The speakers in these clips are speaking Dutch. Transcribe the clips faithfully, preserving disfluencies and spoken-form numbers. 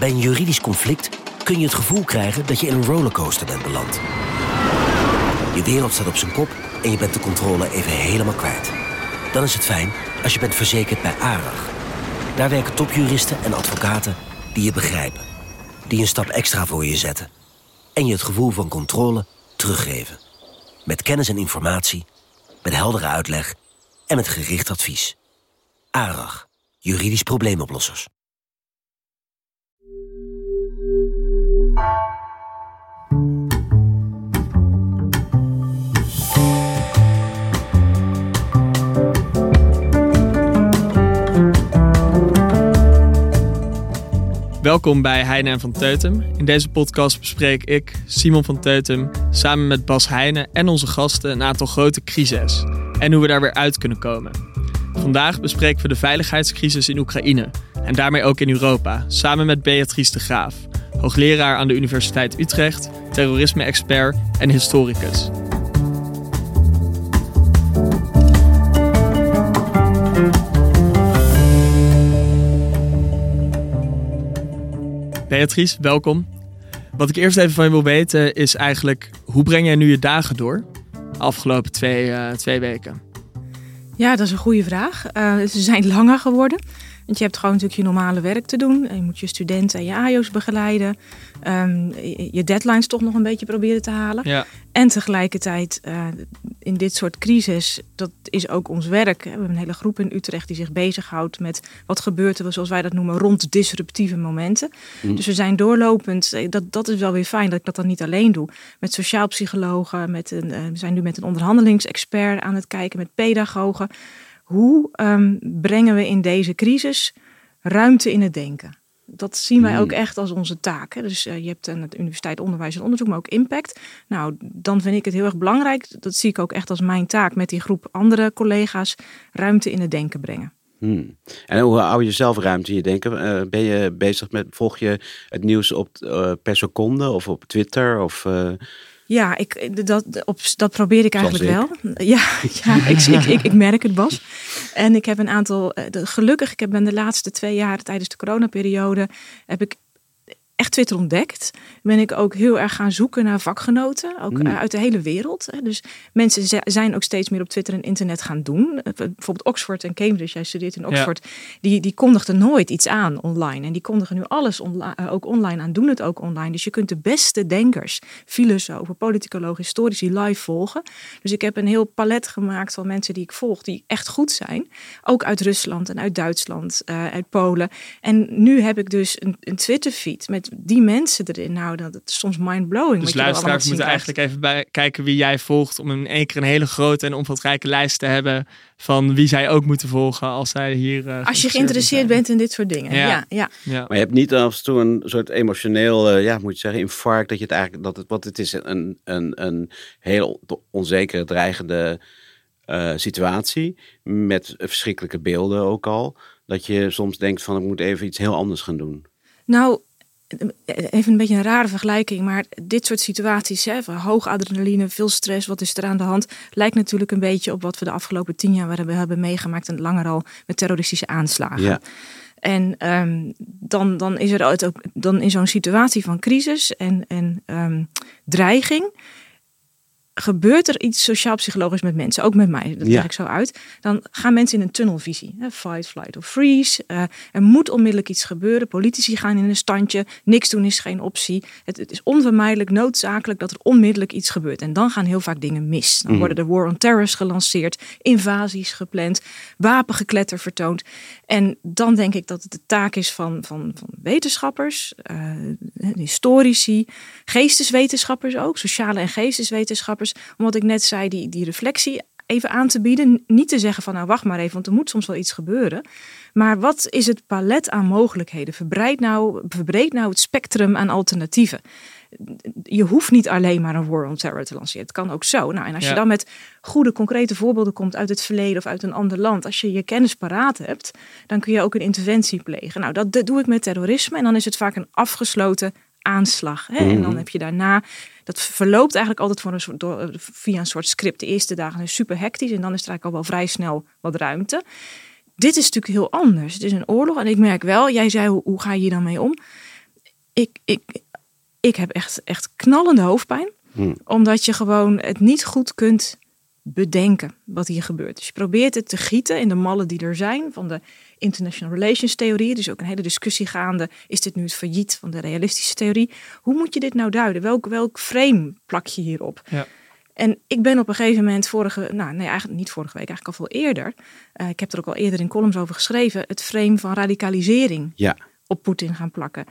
Bij een juridisch conflict kun je het gevoel krijgen dat je in een rollercoaster bent beland. Je wereld staat op zijn kop en je bent de controle even helemaal kwijt. Dan is het fijn als je bent verzekerd bij ARAG. Daar werken topjuristen en advocaten die je begrijpen. Die een stap extra voor je zetten. En je het gevoel van controle teruggeven. Met kennis en informatie, met heldere uitleg en met gericht advies. ARAG, juridisch probleemoplossers. Welkom bij Heijnen en van Teutem. In deze podcast bespreek ik, Simon van Teutem, samen met Bas Heijnen en onze gasten een aantal grote crises en hoe we daar weer uit kunnen komen. Vandaag bespreken we de veiligheidscrisis in Oekraïne en daarmee ook in Europa, samen met Beatrice de Graaf, hoogleraar aan de Universiteit Utrecht, terrorisme-expert en historicus. Beatrice, welkom. Wat ik eerst even van je wil weten is eigenlijk, hoe breng jij nu je dagen door? Afgelopen twee, uh, twee weken. Ja, dat is een goede vraag. Uh, ze zijn langer geworden. Want je hebt gewoon natuurlijk je normale werk te doen. Je moet je studenten en je A I O's begeleiden. Um, je deadlines toch nog een beetje proberen te halen. Ja. En tegelijkertijd uh, in dit soort crisis, dat is ook ons werk. We hebben een hele groep in Utrecht die zich bezighoudt met wat gebeurt er, zoals wij dat noemen, rond disruptieve momenten. Mm. Dus we zijn doorlopend. Dat, dat is wel weer fijn dat ik dat dan niet alleen doe. Met sociaal psychologen, met een, uh, we zijn nu met een onderhandelingsexpert aan het kijken, met pedagogen. Hoe um, brengen we in deze crisis ruimte in het denken? Dat zien wij ook echt als onze taak. Hè? Dus uh, je hebt aan de Universiteit Onderwijs en Onderzoek, maar ook impact. Nou, dan vind ik het heel erg belangrijk. Dat zie ik ook echt als mijn taak met die groep andere collega's. Ruimte in het denken brengen. Hmm. En hoe hou je zelf ruimte in je denken? Uh, ben je bezig met, volg je het nieuws op uh, per seconde of op Twitter of... Uh... Ja, ik, dat, op, dat probeer ik eigenlijk ik. wel. Ja, ja ik, ik, ik, ik merk het, Bas. En ik heb een aantal, de, gelukkig, ik heb ben de laatste twee jaar tijdens de coronaperiode, heb ik echt Twitter ontdekt. Ben ik ook heel erg gaan zoeken naar vakgenoten, ook mm. uit de hele wereld. Dus mensen zijn ook steeds meer op Twitter en internet gaan doen. Bijvoorbeeld Oxford en Cambridge, jij studeert in Oxford, ja. die, die kondigden nooit iets aan online. En die kondigen nu alles onla- ook online aan, doen het ook online. Dus je kunt de beste denkers, filosofen, politicologen, historici live volgen. Dus ik heb een heel palet gemaakt van mensen die ik volg, die echt goed zijn. Ook uit Rusland en uit Duitsland, uh, uit Polen. En nu heb ik dus een, een Twitter-feed met die mensen erin. Nou, dat is soms mindblowing. Dus luisteraars moeten eigenlijk even bij kijken wie jij volgt, om in één keer een hele grote en omvatrijke lijst te hebben van wie zij ook moeten volgen als zij hier uh, als je geïnteresseerd bent in dit soort dingen. Ja. Ja, ja. Ja. Maar je hebt niet af en toe een soort emotioneel, uh, ja, moet je zeggen, infarct, dat je het eigenlijk, dat het, wat het is een, een, een heel onzekere, dreigende uh, situatie met verschrikkelijke beelden ook al, dat je soms denkt van ik moet even iets heel anders gaan doen. Nou, even een beetje een rare vergelijking, maar dit soort situaties, hè, van hoog adrenaline, veel stress, wat is er aan de hand, lijkt natuurlijk een beetje op wat we de afgelopen tien jaar hebben, hebben meegemaakt en langer al met terroristische aanslagen. Ja. En um, dan, dan is er ook dan in zo'n situatie van crisis en, en um, dreiging, gebeurt er iets sociaal-psychologisch met mensen, ook met mij, dat leg ja. ik zo uit, dan gaan mensen in een tunnelvisie. Hè, fight, flight of freeze. Uh, er moet onmiddellijk iets gebeuren. Politici gaan in een standje. Niks doen is geen optie. Het, het is onvermijdelijk, noodzakelijk dat er onmiddellijk iets gebeurt. En dan gaan heel vaak dingen mis. Dan mm. worden de war on terrors gelanceerd, invasies gepland, wapengekletter vertoond. En dan denk ik dat het de taak is van, van, van wetenschappers, uh, historici, geesteswetenschappers ook, sociale en geesteswetenschappers, om wat ik net zei, die, die reflectie even aan te bieden. Niet te zeggen van nou wacht maar even, want er moet soms wel iets gebeuren. Maar wat is het palet aan mogelijkheden? Verbreid nou, verbreed nou het spectrum aan alternatieven. Je hoeft niet alleen maar een war on terror te lanceren. Het kan ook zo. Nou, en als ja. je dan met goede, concrete voorbeelden komt uit het verleden of uit een ander land, als je je kennis paraat hebt, dan kun je ook een interventie plegen. Nou, dat, dat doe ik met terrorisme en dan is het vaak een afgesloten aanslag. Hè? Mm-hmm. En dan heb je daarna, dat verloopt eigenlijk altijd voor een soort, door, via een soort script. De eerste dagen is super hectisch en dan is er eigenlijk al wel vrij snel wat ruimte. Dit is natuurlijk heel anders. Het is een oorlog en ik merk wel, jij zei hoe, hoe ga je hier dan mee om? ik, ik, ik heb echt, echt knallende hoofdpijn. Hmm. Omdat je gewoon het niet goed kunt bedenken wat hier gebeurt. Dus je probeert het te gieten in de mallen die er zijn van de international relations theorie. Dus ook een hele discussie gaande. Is dit nu het failliet van de realistische theorie? Hoe moet je dit nou duiden? Welk, welk frame plak je hierop? Ja. En ik ben op een gegeven moment vorige, nou nee, eigenlijk niet vorige week, eigenlijk al veel eerder. Uh, ik heb er ook al eerder in columns over geschreven. Het frame van radicalisering ja. op Poetin gaan plakken.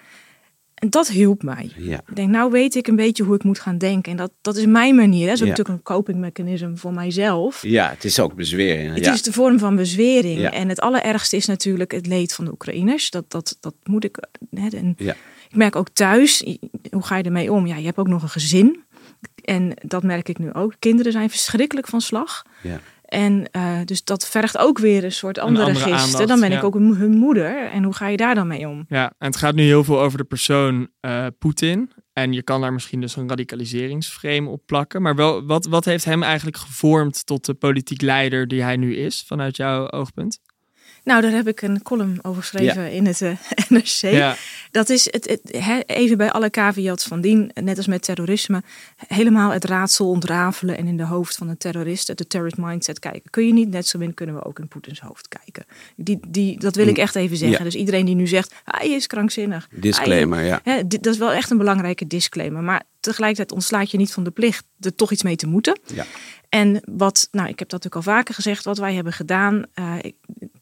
En dat hielp mij. Ja. Ik denk, nou weet ik een beetje hoe ik moet gaan denken. En dat, dat is mijn manier. Hè. Dat is ook ja. natuurlijk een copingmechanisme voor mijzelf. Ja, het is ook bezwering. Het ja. is de vorm van bezwering. Ja. En het allerergste is natuurlijk het leed van de Oekraïners. Dat, dat, dat moet ik... Hè, en ja. Ik merk ook thuis, hoe ga je ermee om? Ja, je hebt ook nog een gezin. En dat merk ik nu ook. Kinderen zijn verschrikkelijk van slag. Ja. En uh, dus dat vergt ook weer een soort andere, andere gisten. Aandacht, dan ben ja. ik ook hun moeder. En hoe ga je daar dan mee om? Ja, en het gaat nu heel veel over de persoon uh, Poetin. En je kan daar misschien dus een radicaliseringsframe op plakken. Maar wel, wat, wat heeft hem eigenlijk gevormd tot de politiek leider die hij nu is, vanuit jouw oogpunt? Nou, daar heb ik een column over geschreven ja. in het uh, N R C. Ja. Dat is het, het he, even bij alle caveats van dien, net als met terrorisme, helemaal het raadsel ontrafelen en in de hoofd van een terrorist, de terrorist mindset kijken. Kun je niet net zo min, kunnen we ook in Poetins hoofd kijken. Die, die, dat wil ik echt even zeggen. Ja. Dus iedereen die nu zegt, hij is krankzinnig. Disclaimer, hij, ja. He, dat is wel echt een belangrijke disclaimer. Maar tegelijkertijd ontslaat je niet van de plicht er toch iets mee te moeten. Ja. En wat, nou, ik heb dat natuurlijk al vaker gezegd, wat wij hebben gedaan. Uh, ik,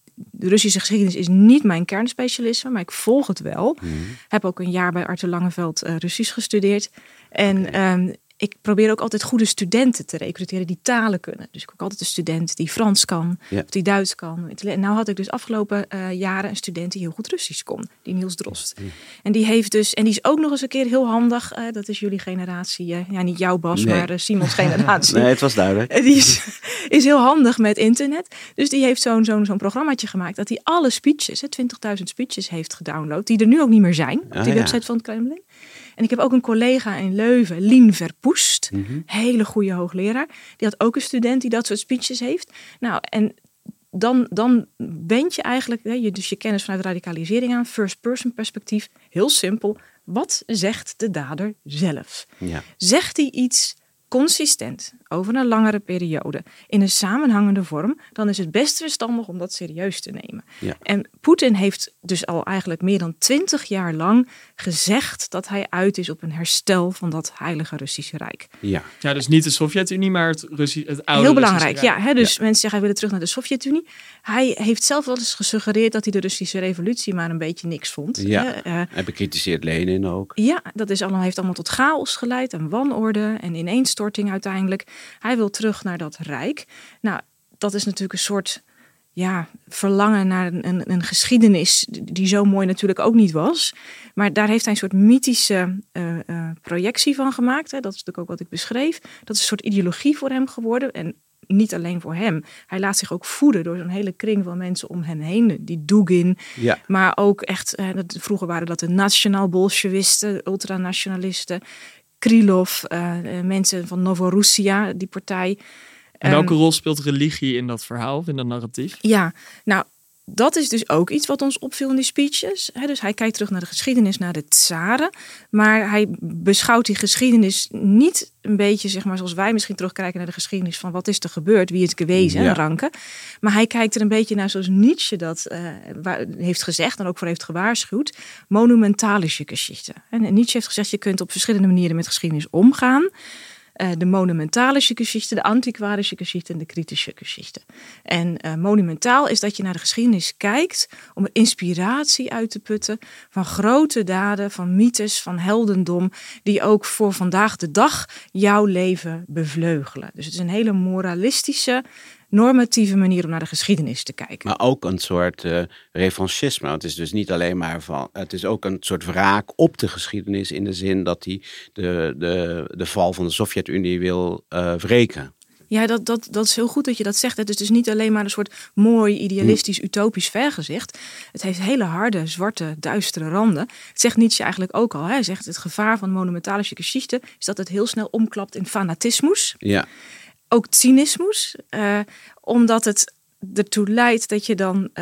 De Russische geschiedenis is niet mijn kernspecialisme, maar ik volg het wel. Mm-hmm. Heb ook een jaar bij Arthur Langeveld uh, Russisch gestudeerd. En okay. um, ik probeer ook altijd goede studenten te recruteren die talen kunnen. Dus ik heb ook altijd een student die Frans kan, yeah. of die Duits kan. En nou had ik dus afgelopen uh, jaren een student die heel goed Russisch kon, die Niels Drost. Mm-hmm. En die heeft dus, en die is ook nog eens een keer heel handig. Uh, dat is jullie generatie, uh, ja niet jouw Bas, nee. maar uh, Simons generatie. Nee, het was duidelijk. Die is, is heel handig met internet. Dus die heeft zo'n, zo'n, zo'n programmaatje gemaakt dat hij alle speeches, twintigduizend speeches heeft gedownload, die er nu ook niet meer zijn op die ah, website ja. van het Kremlin. En ik heb ook een collega in Leuven, Lien Verpoest, mm-hmm. hele goede hoogleraar. Die had ook een student die dat soort speeches heeft. Nou, en dan, dan wend je eigenlijk, hè, je, dus je kennis vanuit radicalisering aan, first person perspectief, heel simpel. Wat zegt de dader zelf? Ja. Zegt hij iets consistent over een langere periode in een samenhangende vorm, dan is het best verstandig om dat serieus te nemen. Ja. En Poetin heeft dus al eigenlijk meer dan twintig jaar lang gezegd dat hij uit is op een herstel van dat heilige Russische Rijk. Ja, ja dus niet de Sovjet-Unie, maar het, Russi- het oude Heel belangrijk, ja. Hè, dus ja. mensen zeggen hij wil terug naar de Sovjet-Unie. Hij heeft zelf wel eens gesuggereerd dat hij de Russische revolutie maar een beetje niks vond. Ja, uh, hij bekritiseert Lenin ook. Ja, dat is allemaal, heeft allemaal tot chaos geleid en wanorde en ineenstorting uiteindelijk. Hij wil terug naar dat rijk. Nou, dat is natuurlijk een soort ja, verlangen naar een, een, een geschiedenis die zo mooi natuurlijk ook niet was. Maar daar heeft hij een soort mythische uh, uh, projectie van gemaakt. Hè. Dat is natuurlijk ook wat ik beschreef. Dat is een soort ideologie voor hem geworden. En niet alleen voor hem. Hij laat zich ook voeden door zo'n hele kring van mensen om hem heen. Die Dugin. Ja. Maar ook echt, uh, dat, vroeger waren dat de nationaal-bolsjewisten, ultranationalisten. Krylov, uh, mensen van Novorussia, die partij. En welke um, rol speelt religie in dat verhaal, in dat narratief? Ja, nou, dat is dus ook iets wat ons opviel in die speeches. He, dus hij kijkt terug naar de geschiedenis, naar de tsaren. Maar hij beschouwt die geschiedenis niet een beetje, zeg maar, zoals wij misschien terugkijken naar de geschiedenis van wat is er gebeurd, wie is gewezen, ja. ranken. Maar hij kijkt er een beetje naar zoals Nietzsche dat uh, heeft gezegd en ook voor heeft gewaarschuwd. Monumentalische geschichte. En Nietzsche heeft gezegd, je kunt op verschillende manieren met geschiedenis omgaan. Uh, de monumentalische geschichte, de antiquarische geschichte en de kritische geschichte. En uh, monumentaal is dat je naar de geschiedenis kijkt om er inspiratie uit te putten van grote daden, van mythes, van heldendom, die ook voor vandaag de dag jouw leven bevleugelen. Dus het is een hele moralistische, normatieve manier om naar de geschiedenis te kijken. Maar ook een soort uh, revanchisme. Het is dus niet alleen maar van, het is ook een soort wraak op de geschiedenis in de zin dat hij de, de, de val van de Sovjet-Unie wil uh, wreken. Ja, dat, dat, dat is heel goed dat je dat zegt. Het is dus niet alleen maar een soort mooi, idealistisch, utopisch vergezicht. Het heeft hele harde, zwarte, duistere randen. Het zegt Nietzsche eigenlijk ook al. Hè? Hij zegt het gevaar van monumentalische geschichte is dat het heel snel omklapt in fanatismus. Ja. Ook cynismus, uh, omdat het ertoe leidt dat je dan uh,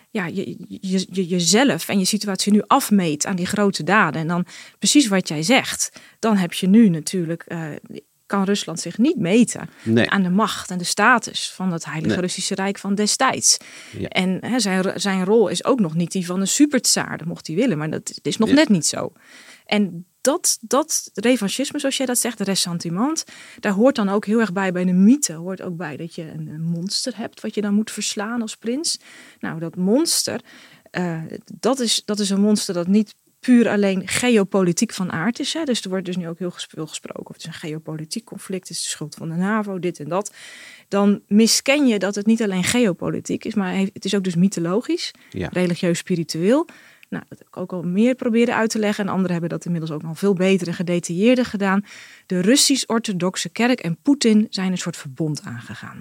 ja, je, je, je, jezelf en je situatie nu afmeet aan die grote daden. En dan precies wat jij zegt. Dan heb je nu natuurlijk... Uh, kan Rusland zich niet meten nee. aan de macht en de status van het Heilige nee. Russische Rijk van destijds. Ja. En hè, zijn, zijn rol is ook nog niet die van een supertsaar, dat mocht hij willen, maar dat is nog ja. net niet zo. En dat, dat revanchisme, zoals jij dat zegt, de ressentiment, daar hoort dan ook heel erg bij, bij de mythe, hoort ook bij dat je een, een monster hebt wat je dan moet verslaan als prins. Nou, dat monster, uh, dat, is, dat is een monster dat niet puur alleen geopolitiek van aard is. Hè? Dus er wordt dus nu ook heel veel gesproken over het is een geopolitiek conflict, het is de schuld van de NAVO, dit en dat. Dan misken je dat het niet alleen geopolitiek is, maar het is ook dus mythologisch, ja. religieus, spiritueel. Nou, dat heb ik ook al meer proberen uit te leggen. En anderen hebben dat inmiddels ook nog veel beter en gedetailleerder gedaan. De Russisch-orthodoxe kerk en Poetin zijn een soort verbond aangegaan.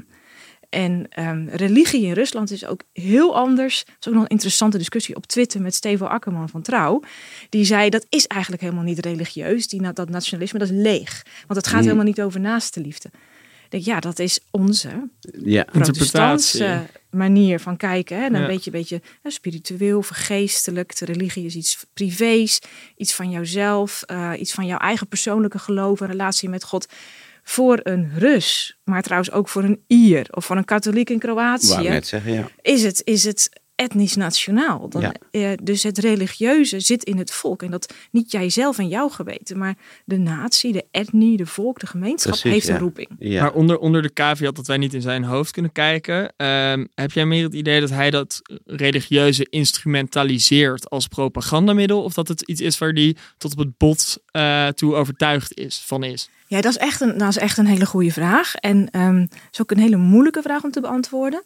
En um, religie in Rusland is ook heel anders. Dat is ook nog een interessante discussie op Twitter met Stevo Akkerman van Trouw. Die zei, dat is eigenlijk helemaal niet religieus. Die, dat nationalisme, dat is leeg. Want het gaat mm. helemaal niet over naaste liefde. Ik denk, ja, dat is onze ja. protestantse manier van kijken. Hè? Dan ja. een beetje, beetje ja, spiritueel, vergeestelijk. De religie is iets privés, iets van jouzelf, uh, iets van jouw eigen persoonlijke geloof en relatie met God. Voor een Rus, maar trouwens ook voor een Ier of voor een katholiek in Kroatië, Wou net zeggen, ja. is het, is het etnisch nationaal. Dan, ja. uh, dus het religieuze zit in het volk. En dat niet jijzelf en jouw geweten, maar de natie, de etnie, de volk, de gemeenschap Precies, heeft een ja. roeping. Ja. Maar onder, onder de caveat dat wij niet in zijn hoofd kunnen kijken, um, heb jij meer het idee dat hij dat religieuze instrumentaliseert als propagandamiddel? Of dat het iets is waar hij tot op het bot uh, toe overtuigd is, van is? Ja, dat is echt een, dat is echt een hele goede vraag. En um, dat is ook een hele moeilijke vraag om te beantwoorden.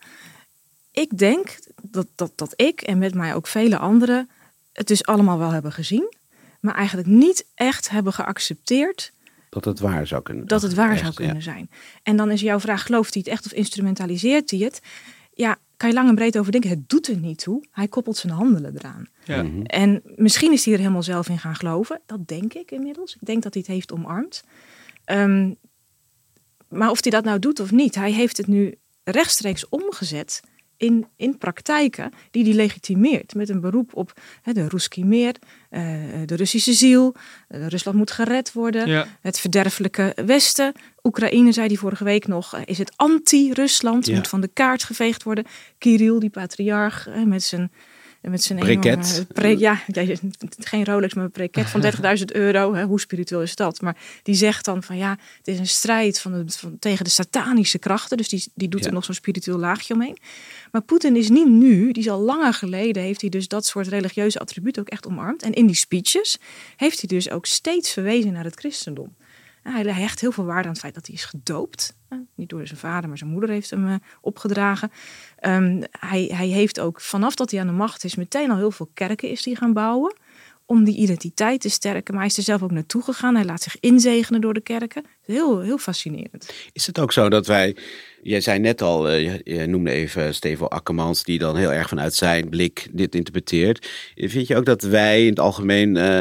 Ik denk dat, dat, dat ik en met mij ook vele anderen het dus allemaal wel hebben gezien, maar eigenlijk niet echt hebben geaccepteerd dat het waar zou kunnen, dat het waar echt, zou kunnen ja. zijn. En dan is jouw vraag, gelooft hij het echt of instrumentaliseert hij het? Ja, kan je lang en breed over denken. Het doet er niet toe. Hij koppelt zijn handelen eraan. Ja. Mm-hmm. En misschien is hij er helemaal zelf in gaan geloven. Dat denk ik inmiddels. Ik denk dat hij het heeft omarmd. Um, maar of hij dat nou doet of niet, hij heeft het nu rechtstreeks omgezet in, in praktijken die hij legitimeert. Met een beroep op he, de Ruski Mir, uh, de Russische ziel, uh, Rusland moet gered worden, ja. het verderfelijke Westen. Oekraïne, zei hij vorige week nog, uh, is het anti-Rusland, ja. moet van de kaart geveegd worden. Kirill, die patriarch, uh, met zijn... Met zijn Briket. Pre, ja, ja, geen Rolex, maar een briket van dertigduizend euro. Hè, hoe spiritueel is dat? Maar die zegt dan van ja, het is een strijd van de, van, tegen de satanische krachten. Dus die, die doet ja. er nog zo'n spiritueel laagje omheen. Maar Poetin is niet nu, die is al langer geleden, heeft hij dus dat soort religieuze attributen ook echt omarmd. En in die speeches heeft hij dus ook steeds verwezen naar het christendom. Hij hecht heel veel waarde aan het feit dat hij is gedoopt. Niet door zijn vader, maar zijn moeder heeft hem uh, opgedragen. Um, hij, hij heeft ook, vanaf dat hij aan de macht is, meteen al heel veel kerken is hij gaan bouwen. Om die identiteit te sterken. Maar hij is er zelf ook naartoe gegaan. Hij laat zich inzegenen door de kerken. Heel, heel fascinerend. Is het ook zo dat wij... Jij zei net al, uh, je noemde even Stevo Akkermans, die dan heel erg vanuit zijn blik dit interpreteert. Vind je ook dat wij in het algemeen... Uh,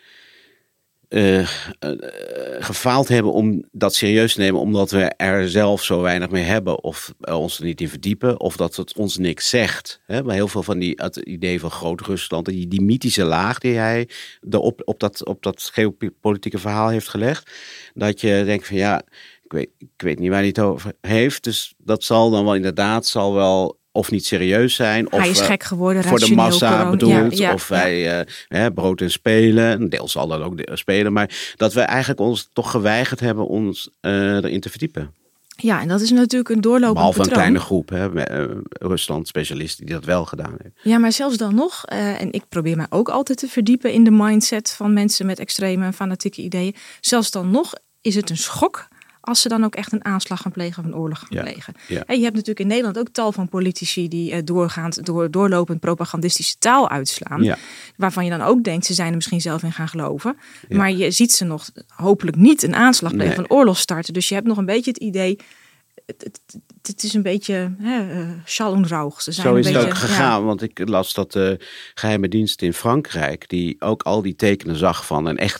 Uh, uh, gefaald hebben om dat serieus te nemen, omdat we er zelf zo weinig mee hebben of uh, ons er niet in verdiepen, of dat het ons niks zegt. Hè? Maar heel veel van die, het idee van Groot-Rusland, die, die mythische laag die hij op, op, dat, op dat geopolitieke verhaal heeft gelegd, dat je denkt van ja, ik weet, ik weet niet waar hij het over heeft, dus dat zal dan wel inderdaad, zal wel of niet serieus zijn. Of hij is gek geworden, voor de massa corona. bedoeld. Ja, ja, of wij ja. uh, hè, brood en spelen. Deels zal dat ook spelen. Maar dat we eigenlijk ons toch geweigerd hebben ons uh, erin te verdiepen. Ja, en dat is natuurlijk een doorlopend Behalve patroon. een kleine groep, hè, uh, Rusland-specialisten die dat wel gedaan heeft. Ja, maar zelfs dan nog, uh, en ik probeer mij ook altijd te verdiepen in de mindset van mensen met extreme en fanatieke ideeën. Zelfs dan nog is het een schok als ze dan ook echt een aanslag gaan plegen of een oorlog gaan ja, plegen. Ja. En je hebt natuurlijk in Nederland ook tal van politici die uh, doorgaand, door, doorlopend propagandistische taal uitslaan. Ja. Waarvan je dan ook denkt, ze zijn er misschien zelf in gaan geloven. Ja. Maar je ziet ze nog hopelijk niet een aanslag plegen, nee. een oorlog starten. Dus je hebt nog een beetje het idee, het, het, het is een beetje hè, uh, schall und rauch. Ze zijn Zo een is beetje, het ook gegaan, ja. want ik las dat de geheime dienst in Frankrijk, die ook al die tekenen zag van een echte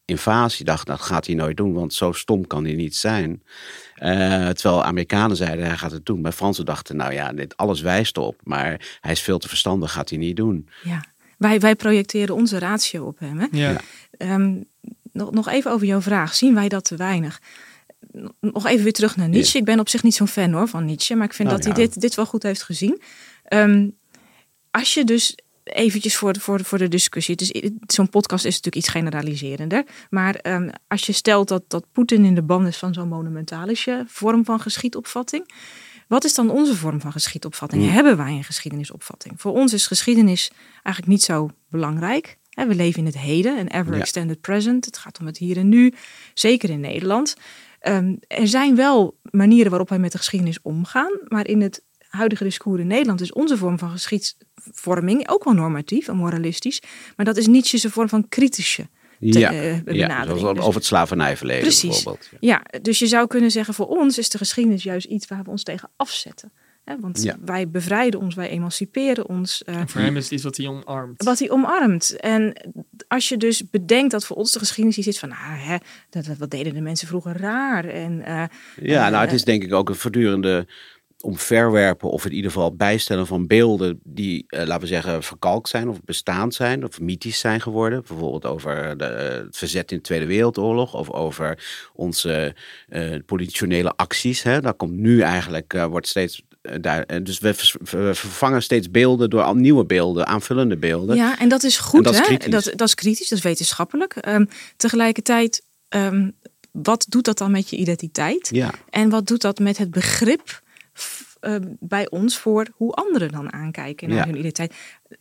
invasie. Dacht, dat gaat hij nooit doen, want zo stom kan hij niet zijn. Uh, terwijl Amerikanen zeiden, hij gaat het doen. Maar Fransen dachten, nou ja, dit, alles wijst erop. Maar hij is veel te verstandig, gaat hij niet doen. Ja, wij, wij projecteren onze ratio op hem. Hè? Ja. Um, nog, nog even over jouw vraag. Zien wij dat te weinig? Nog even weer terug naar Nietzsche. Ja. Ik ben op zich niet zo'n fan hoor van Nietzsche. Maar ik vind oh, dat ja. hij dit, dit wel goed heeft gezien. Um, als je dus... Eventjes voor de, voor, de, voor de discussie. Dus, zo'n podcast is natuurlijk iets generaliserender. Maar um, als je stelt dat, dat Poetin in de ban is van zo'n monumentalische vorm van geschiedopvatting. Wat is dan onze vorm van geschiedopvatting? Mm. Hebben wij een geschiedenisopvatting? Voor ons is geschiedenis eigenlijk niet zo belangrijk. We leven in het heden, een ever extended ja. present. Het gaat om het hier en nu, zeker in Nederland. Um, er zijn wel manieren waarop wij met de geschiedenis omgaan. Maar in het huidige discours in Nederland is onze vorm van geschiedsvorming ook wel normatief en moralistisch. Maar dat is Nietzsche's vorm van kritische te, ja, uh, benadering. Ja, dus, over het slavernijverleden precies. bijvoorbeeld. Ja. ja, dus je zou kunnen zeggen, voor ons is de geschiedenis juist iets waar we ons tegen afzetten. He, want ja. wij bevrijden ons, wij emanciperen ons. Uh, en voor hem is het iets wat hij omarmt. Wat hij omarmt. En als je dus bedenkt dat voor ons de geschiedenis is van, ah, hè, dat, wat deden de mensen vroeger raar. En, uh, ja, uh, nou het is denk ik ook een voortdurende omverwerpen of in ieder geval bijstellen van beelden die, uh, laten we zeggen, verkalkt zijn of bestaand zijn of mythisch zijn geworden. Bijvoorbeeld over de, uh, het verzet in de Tweede Wereldoorlog of over onze uh, politionele acties. Hè. Daar komt nu eigenlijk, uh, wordt steeds... Daar, dus we vervangen steeds beelden door nieuwe beelden, aanvullende beelden. Ja, en dat is goed. Dat is, hè? Dat, dat is kritisch, dat is wetenschappelijk. Um, tegelijkertijd, um, wat doet dat dan met je identiteit? Ja. En wat doet dat met het begrip f, uh, bij ons voor hoe anderen dan aankijken naar ja. hun identiteit?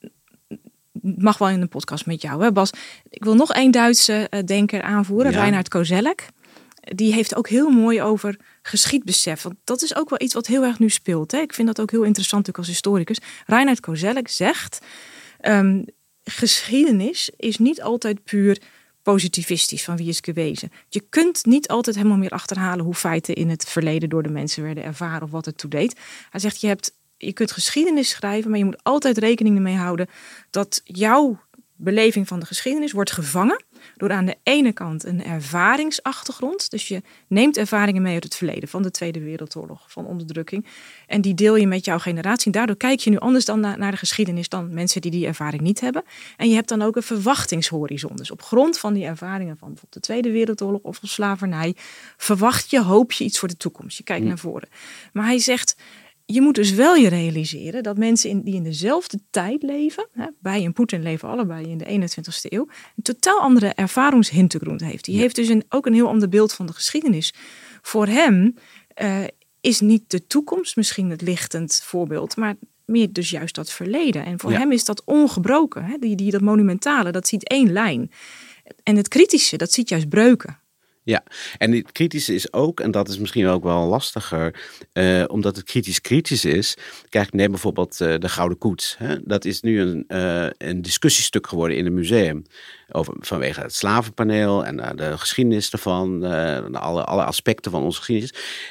Mag wel in een podcast met jou, hè Bas? Ik wil nog één Duitse uh, denker aanvoeren, ja. Reinhard Koselleck. Die heeft ook heel mooi over geschiedbesef. Want dat is ook wel iets wat heel erg nu speelt. Hè? Ik vind dat ook heel interessant ook als historicus. Reinhard Koselleck zegt, Um, geschiedenis is niet altijd puur positivistisch van wie is gewezen. Je kunt niet altijd helemaal meer achterhalen hoe feiten in het verleden door de mensen werden ervaren of wat het toe deed. Hij zegt, je, hebt, je kunt geschiedenis schrijven, maar je moet altijd rekening ermee houden dat jouw beleving van de geschiedenis wordt gevangen door aan de ene kant een ervaringsachtergrond. Dus je neemt ervaringen mee uit het verleden, van de Tweede Wereldoorlog, van onderdrukking. En die deel je met jouw generatie. En daardoor kijk je nu anders dan na, naar de geschiedenis dan mensen die die ervaring niet hebben. En je hebt dan ook een verwachtingshorizon. Dus op grond van die ervaringen van bijvoorbeeld de Tweede Wereldoorlog of van slavernij, verwacht je, hoop je iets voor de toekomst. Je kijkt mm. naar voren. Maar hij zegt, je moet dus wel je realiseren dat mensen in, die in dezelfde tijd leven, hè, wij en Poetin leven allebei in de eenentwintigste eeuw, een totaal andere ervaringshintergrond heeft. Die ja. heeft dus een, ook een heel ander beeld van de geschiedenis. Voor hem uh, is niet de toekomst misschien het lichtend voorbeeld, maar meer dus juist dat verleden. En voor ja. hem is dat ongebroken. Hè, die, die, dat monumentale, dat ziet één lijn. En het kritische, dat ziet juist breuken. Ja, en het kritische is ook, en dat is misschien ook wel lastiger, uh, omdat het kritisch kritisch is. Kijk, neem bijvoorbeeld uh, de Gouden Koets. Hè? Dat is nu een, uh, een discussiestuk geworden in het museum. Over, vanwege het slavenpaneel en uh, de geschiedenis ervan, uh, alle, alle aspecten van onze geschiedenis.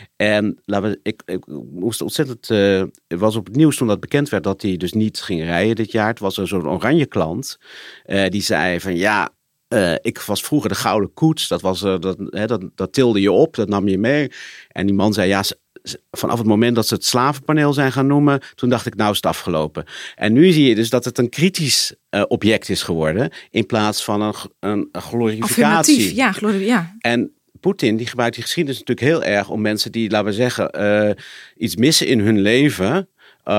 En laten we, ik, ik moest ontzettend, uh, het was op het nieuws toen dat bekend werd dat hij dus niet ging rijden dit jaar. Het was een soort oranje klant, uh, die zei van ja, Uh, ik was vroeger de Gouden Koets, dat, was, uh, dat, hè, dat, dat tilde je op, dat nam je mee. En die man zei, ja, vanaf het moment dat ze het slavenpaneel zijn gaan noemen, toen dacht ik, nou is het afgelopen. En nu zie je dus dat het een kritisch uh, object is geworden, in plaats van een, een, een glorificatie. Ja, glori- ja. En Poetin, die gebruikt die geschiedenis natuurlijk heel erg om mensen die, laten we zeggen, uh, iets missen in hun leven,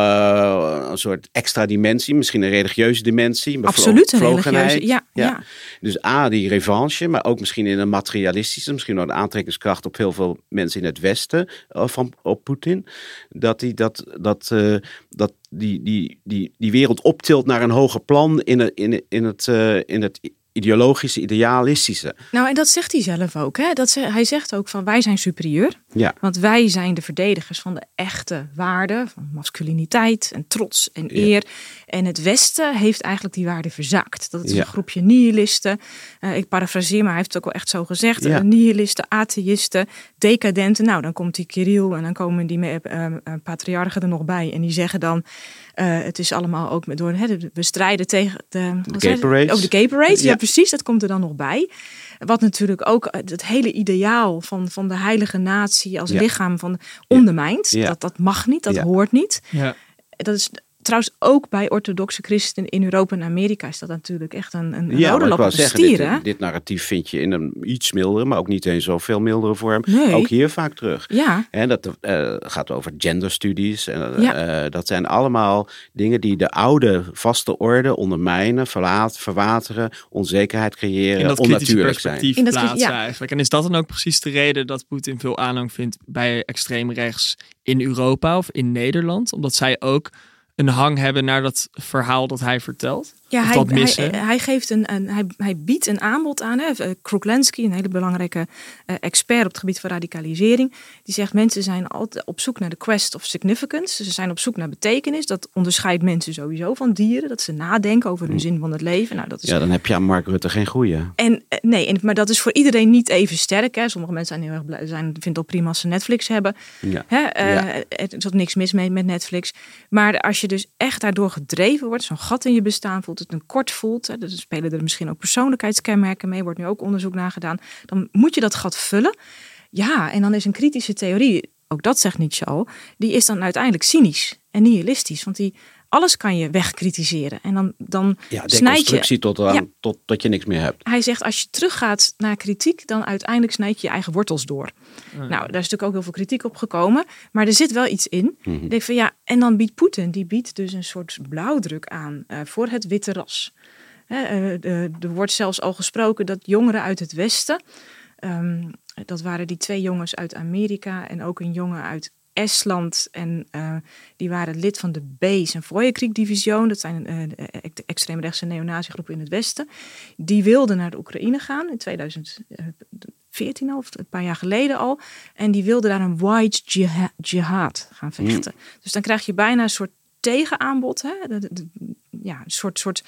Uh, een soort extra dimensie, misschien een religieuze dimensie. Absoluut een religieuze, ja, ja. ja. Dus A, die revanche, maar ook misschien in een materialistische, misschien door de aantrekkingskracht op heel veel mensen in het Westen uh, van op Poetin. Dat die, dat, dat, uh, dat die, die, die, die wereld optilt naar een hoger plan in het, in, in het, uh, in het ideologische, idealistische. Nou, en dat zegt hij zelf ook. Hè? Dat ze, hij zegt ook van wij zijn superieur. Ja. Want wij zijn de verdedigers van de echte waarden, van masculiniteit en trots en eer. Ja. En het Westen heeft eigenlijk die waarden verzaakt. Dat is ja. een groepje nihilisten. Uh, ik parafraseer, maar hij heeft het ook wel echt zo gezegd. Ja. Uh, nihilisten, atheïsten, decadenten. Nou, dan komt die Kirill en dan komen die uh, uh, patriarchen er nog bij. En die zeggen dan, uh, het is allemaal ook met door, hè, we strijden tegen de, de gay parades. Over de gay parades. Ja. ja, precies. Dat komt er dan nog bij. Wat natuurlijk ook het hele ideaal van, van de heilige natie als ja. lichaam van ondermijnt. Ja. Dat, dat mag niet, dat ja. hoort niet. Ja. Dat is trouwens ook bij orthodoxe christenen in Europa en Amerika is dat natuurlijk echt een, een ja, rode lap op de stier. Dit, dit narratief vind je in een iets mildere, maar ook niet eens zoveel mildere vorm. Nee. Ook hier vaak terug. Ja. En dat uh, gaat over genderstudies. En, uh, ja. uh, dat zijn allemaal dingen die de oude vaste orde ondermijnen, verlaat, verwateren, onzekerheid creëren, in dat onnatuurlijk zijn. In dat plaatsen ja. eigenlijk. En is dat dan ook precies de reden dat Poetin veel aanhang vindt bij extreem rechts in Europa of in Nederland? Omdat zij ook een hang hebben naar dat verhaal dat hij vertelt? Ja, of hij, dat missen? Hij, hij, geeft een, een, hij, hij biedt een aanbod aan. Hè. Kruglenski, een hele belangrijke uh, expert op het gebied van radicalisering. Die zegt, mensen zijn altijd op zoek naar de quest of significance. Ze zijn op zoek naar betekenis. Dat onderscheidt mensen sowieso van dieren. Dat ze nadenken over hun zin van het leven. Nou, dat is... Ja, dan heb je aan Mark Rutte geen goeie. En, uh, nee, en, maar dat is voor iedereen niet even sterk. Hè. Sommige mensen zijn heel erg blij, zijn, vinden het prima als ze Netflix hebben. Ja. Hè, uh, ja. Er is ook niks mis mee met Netflix. Maar als je dus echt daardoor gedreven wordt, zo'n gat in je bestaan voelt, het een kort voelt, hè, dus spelen er misschien ook persoonlijkheidskenmerken mee, wordt nu ook onderzoek naar gedaan, dan moet je dat gat vullen. Ja, en dan is een kritische theorie, ook dat zegt Nietzsche al, die is dan uiteindelijk cynisch en nihilistisch, want die alles kan je wegkritiseren. En dan, dan ja, snijd je... tot, aan, ja, tot dat je niks meer hebt. Hij zegt, als je teruggaat naar kritiek, dan uiteindelijk snijd je je eigen wortels door. Mm. Nou, daar is natuurlijk ook heel veel kritiek op gekomen. Maar er zit wel iets in. Mm-hmm. Ik denk van ja, en dan biedt Poetin, die biedt dus een soort blauwdruk aan uh, voor het witte ras. He, uh, uh, er wordt zelfs al gesproken dat jongeren uit het Westen, um, dat waren die twee jongens uit Amerika en ook een jongen uit Estland en uh, die waren lid van de Bees en Voyenkrieg-division. Dat zijn uh, de extreemrechtse neonaziegroepen in het Westen. Die wilden naar de Oekraïne gaan in tweeduizend veertien al, of een paar jaar geleden al. En die wilden daar een white jihad gaan vechten. Mm. Dus dan krijg je bijna een soort tegenaanbod. Hè? De, de, de, ja, een soort, soort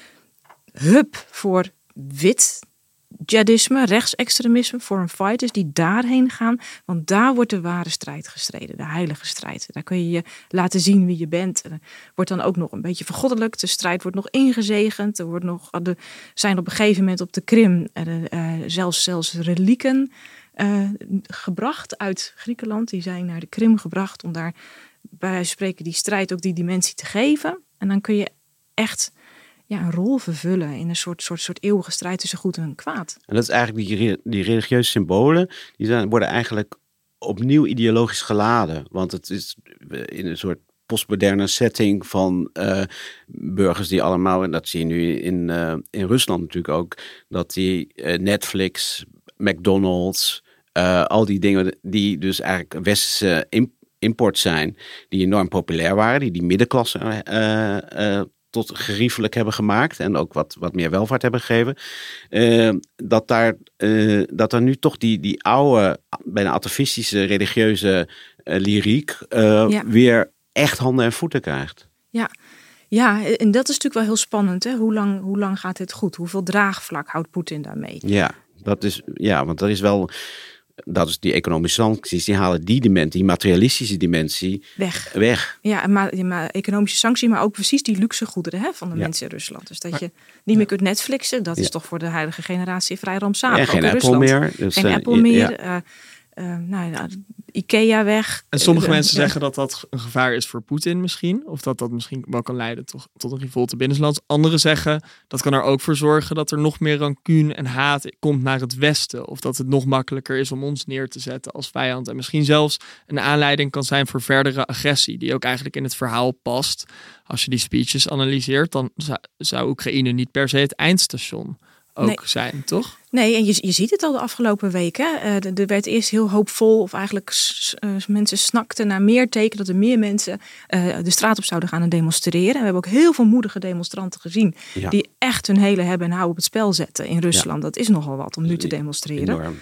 hub voor wit jihadisme, rechtsextremisme, foreign fighters die daarheen gaan. Want daar wordt de ware strijd gestreden, de heilige strijd. Daar kun je je laten zien wie je bent. Er wordt dan ook nog een beetje vergoddelijkt. De strijd wordt nog ingezegend. Er wordt nog, er zijn op een gegeven moment op de Krim er, uh, zelfs, zelfs relieken uh, gebracht uit Griekenland. Die zijn naar de Krim gebracht om daar bij wijze van spreken die strijd ook die dimensie te geven. En dan kun je echt ja, een rol vervullen in een soort, soort, soort eeuwige strijd tussen goed en kwaad. En dat is eigenlijk die, die religieuze symbolen, die zijn, worden eigenlijk opnieuw ideologisch geladen. Want het is in een soort postmoderne setting van uh, burgers die allemaal, en dat zie je nu in, uh, in Rusland natuurlijk ook, dat die uh, Netflix, McDonald's, uh, al die dingen die dus eigenlijk westerse imp- import zijn, die enorm populair waren, die die middenklasse uh, uh, tot geriefelijk hebben gemaakt en ook wat, wat meer welvaart hebben gegeven. Uh, dat, daar, uh, dat er nu toch die, die oude, bijna atavistische religieuze uh, lyriek uh, ja. weer echt handen en voeten krijgt. Ja. Ja, en dat is natuurlijk wel heel spannend. Hè? Hoe lang, hoe lang gaat dit goed? Hoeveel draagvlak houdt Poetin daarmee? Ja, dat is, ja, want er is wel, dat is die economische sancties, die halen die dimensie, die materialistische dimensie weg. weg. Ja, maar, maar economische sanctie, maar ook precies die luxe goederen hè, van de ja. mensen in Rusland. Dus dat maar, je niet meer kunt Netflixen, dat ja. is toch voor de huidige generatie vrij rampzalig. Ja, geen Apple Rusland. meer. Dus, geen uh, Apple meer. Ja. Uh, Uh, nou ja, Ikea weg. En sommige uh, mensen ja. zeggen dat dat een gevaar is voor Poetin misschien. Of dat dat misschien wel kan leiden tot, tot een revolte binnenlands. Anderen zeggen dat kan er ook voor zorgen dat er nog meer rancune en haat komt naar het Westen. Of dat het nog makkelijker is om ons neer te zetten als vijand. En misschien zelfs een aanleiding kan zijn voor verdere agressie. Die ook eigenlijk in het verhaal past. Als je die speeches analyseert, dan zou, zou Oekraïne niet per se het eindstation ook nee. zijn, toch? Nee, en je, je ziet het al de afgelopen weken. Uh, er werd eerst heel hoopvol, of eigenlijk uh, mensen snakten naar meer teken dat er meer mensen uh, de straat op zouden gaan en demonstreren. En we hebben ook heel veel moedige demonstranten gezien ja. die echt hun hele hebben en houden op het spel zetten in Rusland. Ja. Dat is nogal wat om nu te demonstreren.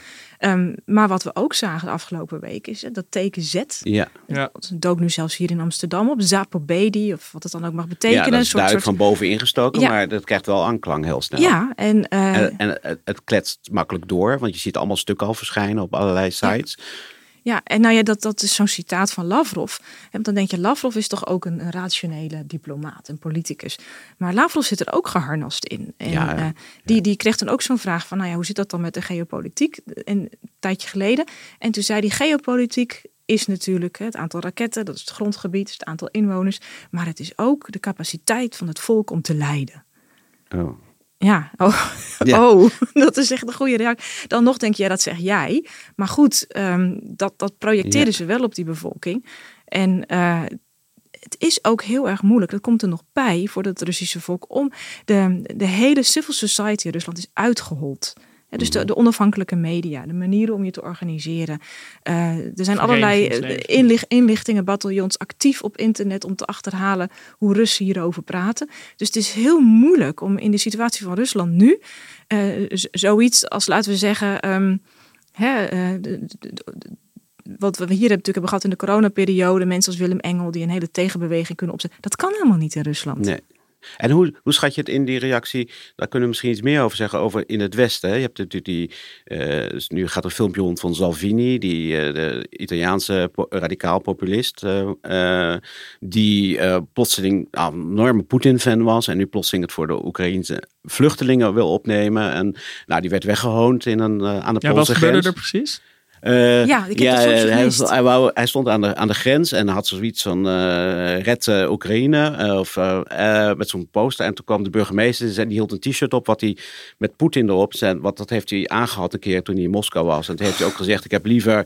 Um, maar wat we ook zagen de afgelopen week is hè, dat teken Z. Ja. Ja. Het dook nu zelfs hier in Amsterdam op. Zapobedi, of wat het dan ook mag betekenen. Ja, dat is soort, duidelijk soort... van boven ingestoken, Ja. maar dat krijgt wel aanklang heel snel. Ja, en, uh, en, en het, het kletst makkelijk door, want je ziet allemaal stukken al verschijnen op allerlei sites. Ja. Ja, en nou ja, dat, dat is zo'n citaat van Lavrov. En dan denk je, Lavrov is toch ook een, een rationele diplomaat, een politicus. Maar Lavrov zit er ook geharnast in. En Ja, ja. Uh, die, die kreeg dan ook zo'n vraag van, nou ja, hoe zit dat dan met de geopolitiek? En, een tijdje geleden. En toen zei die geopolitiek is natuurlijk het aantal raketten, dat is het grondgebied, het aantal inwoners. Maar het is ook de capaciteit van het volk om te leiden. Oh. Ja, oh. Ja. oh, dat is echt een goede reactie. Dan nog denk je, ja, dat zeg jij. Maar goed, um, dat, dat projecteren Ja. ze wel op die bevolking. En uh, het is ook heel erg moeilijk, dat komt er nog bij voor het Russische volk, om de, de hele civil society in Rusland is uitgehold. Ja, dus de, de onafhankelijke media, de manieren om je te organiseren. Uh, er zijn allerlei inlicht, inlichtingen, bataljons actief op internet om te achterhalen hoe Russen hierover praten. Dus het is heel moeilijk om in de situatie van Rusland nu uh, z- zoiets als, laten we zeggen, um, hè, uh, de, de, de, wat we hier hebben, natuurlijk hebben gehad in de coronaperiode, mensen als Willem Engel die een hele tegenbeweging kunnen opzetten. Dat kan helemaal niet in Rusland. Nee. En hoe, hoe schat je het in die reactie? Daar kunnen we misschien iets meer over zeggen over in het Westen. Hè? Je hebt natuurlijk die, uh, dus nu gaat er een filmpje rond van Salvini, die uh, de Italiaanse po- radicaal populist, uh, uh, die uh, plotseling nou, een enorme Poetin-fan was en nu plotseling het voor de Oekraïense vluchtelingen wil opnemen. En nou, die werd weggehoond in een, uh, aan de Ja, Poolse wat grens. gebeurde er precies? Uh, ja, ik heb ja, dat filmpje hij, gemist. hij, wou, hij stond aan de, aan de grens en had zoiets van uh, red uh, Oekraïne uh, of uh, uh, met zo'n poster. En toen kwam de burgemeester en die hield een t-shirt op wat hij met Poetin erop zei. Wat dat heeft hij aangehad een keer toen hij in Moskou was. En toen heeft hij ook gezegd: ik heb liever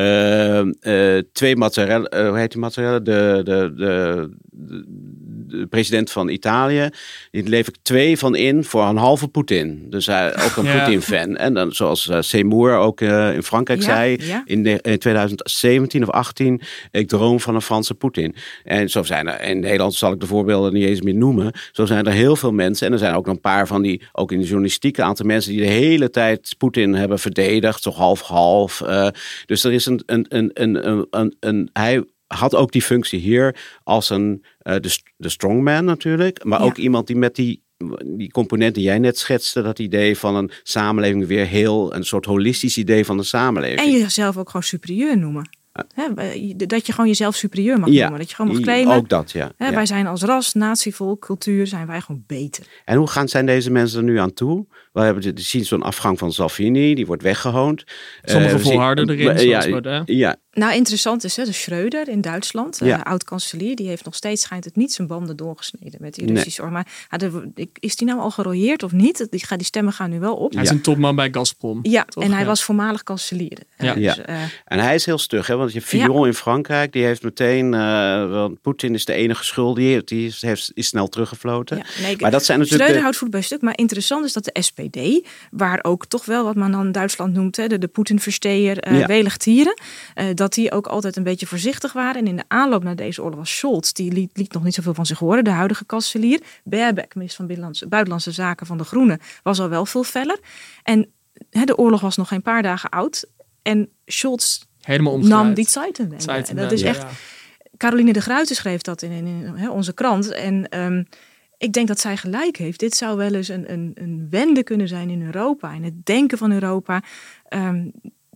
uh, uh, twee mozzarella, uh, hoe heet die mozzarella? De, de, de, de, de president van Italië. Die leef ik twee van in voor een halve Poetin. Dus hij ook een ja. Poetin-fan. En dan zoals uh, Seymour ook uh, in Frankrijk ja, zei. Ja. In, de, in twintig zeventien of achttien, ik droom van een Franse Poetin. En zo zijn er, in Nederland zal ik de voorbeelden niet eens meer noemen. Zo zijn er heel veel mensen. En er zijn ook nog een paar van die, ook in de journalistiek, een aantal mensen die de hele tijd Poetin hebben verdedigd. Zo half-half. Uh, dus er is een, een, een, een, een, een, een hij had ook die functie hier als een, uh, de, de strongman natuurlijk. Maar ja. ook iemand die met die die component die jij net schetste, dat idee van een samenleving weer heel, een soort holistisch idee van de samenleving. En jezelf ook gewoon superieur noemen. Uh. He, dat je gewoon jezelf superieur mag ja, noemen. Dat je gewoon mag claimen. Ook dat, ja. He, ja. Wij zijn als ras, natievolk, cultuur, zijn wij gewoon beter. En hoe gaan, zijn deze mensen er nu aan toe? We hebben de, zien zo'n afgang van Salvini, die wordt weggehoond. Sommigen uh, volharden erin, zoals ja, Baudet. Ja. Nou, interessant is, hè, de Schröder in Duitsland, ja. uh, oud-kanselier, die heeft nog steeds, schijnt het niet zijn banden doorgesneden met die Russische nee. Maar uh, is die nou al gerooieerd of niet? Die, die stemmen gaan nu wel op. Hij is ja. een topman bij Gazprom. Ja, toch? en hij ja. was voormalig kanselier. Ja. Dus, uh, en hij is heel stug, hè? Want je Fillon ja. in Frankrijk, die heeft meteen, uh, want Poetin is de enige schuldige, die is, heeft, is snel teruggefloten. Ja, nee, maar dat zijn natuurlijk. Schröder de... houdt voet bij stuk, maar interessant is dat de S P D, waar ook toch wel wat men dan in Duitsland noemt, hè, de, de Poetin-versteer, uh, ja. welig tieren, uh, dat die ook altijd een beetje voorzichtig waren. En in de aanloop naar deze oorlog was Scholz, die liet, liet nog niet zoveel van zich horen, de huidige kanselier. Baerbock, minister van Binnenlandse, Buitenlandse Zaken van de Groenen, was al wel veel feller. En hè, de oorlog was nog geen paar dagen oud. En Scholz helemaal nam die Zeitenwende. En dat is echt. Ja. Caroline de Gruyter schreef dat in, in, in hè, onze krant. En um, ik denk dat zij gelijk heeft. Dit zou wel eens een, een, een wende kunnen zijn in Europa. In het denken van Europa. Um,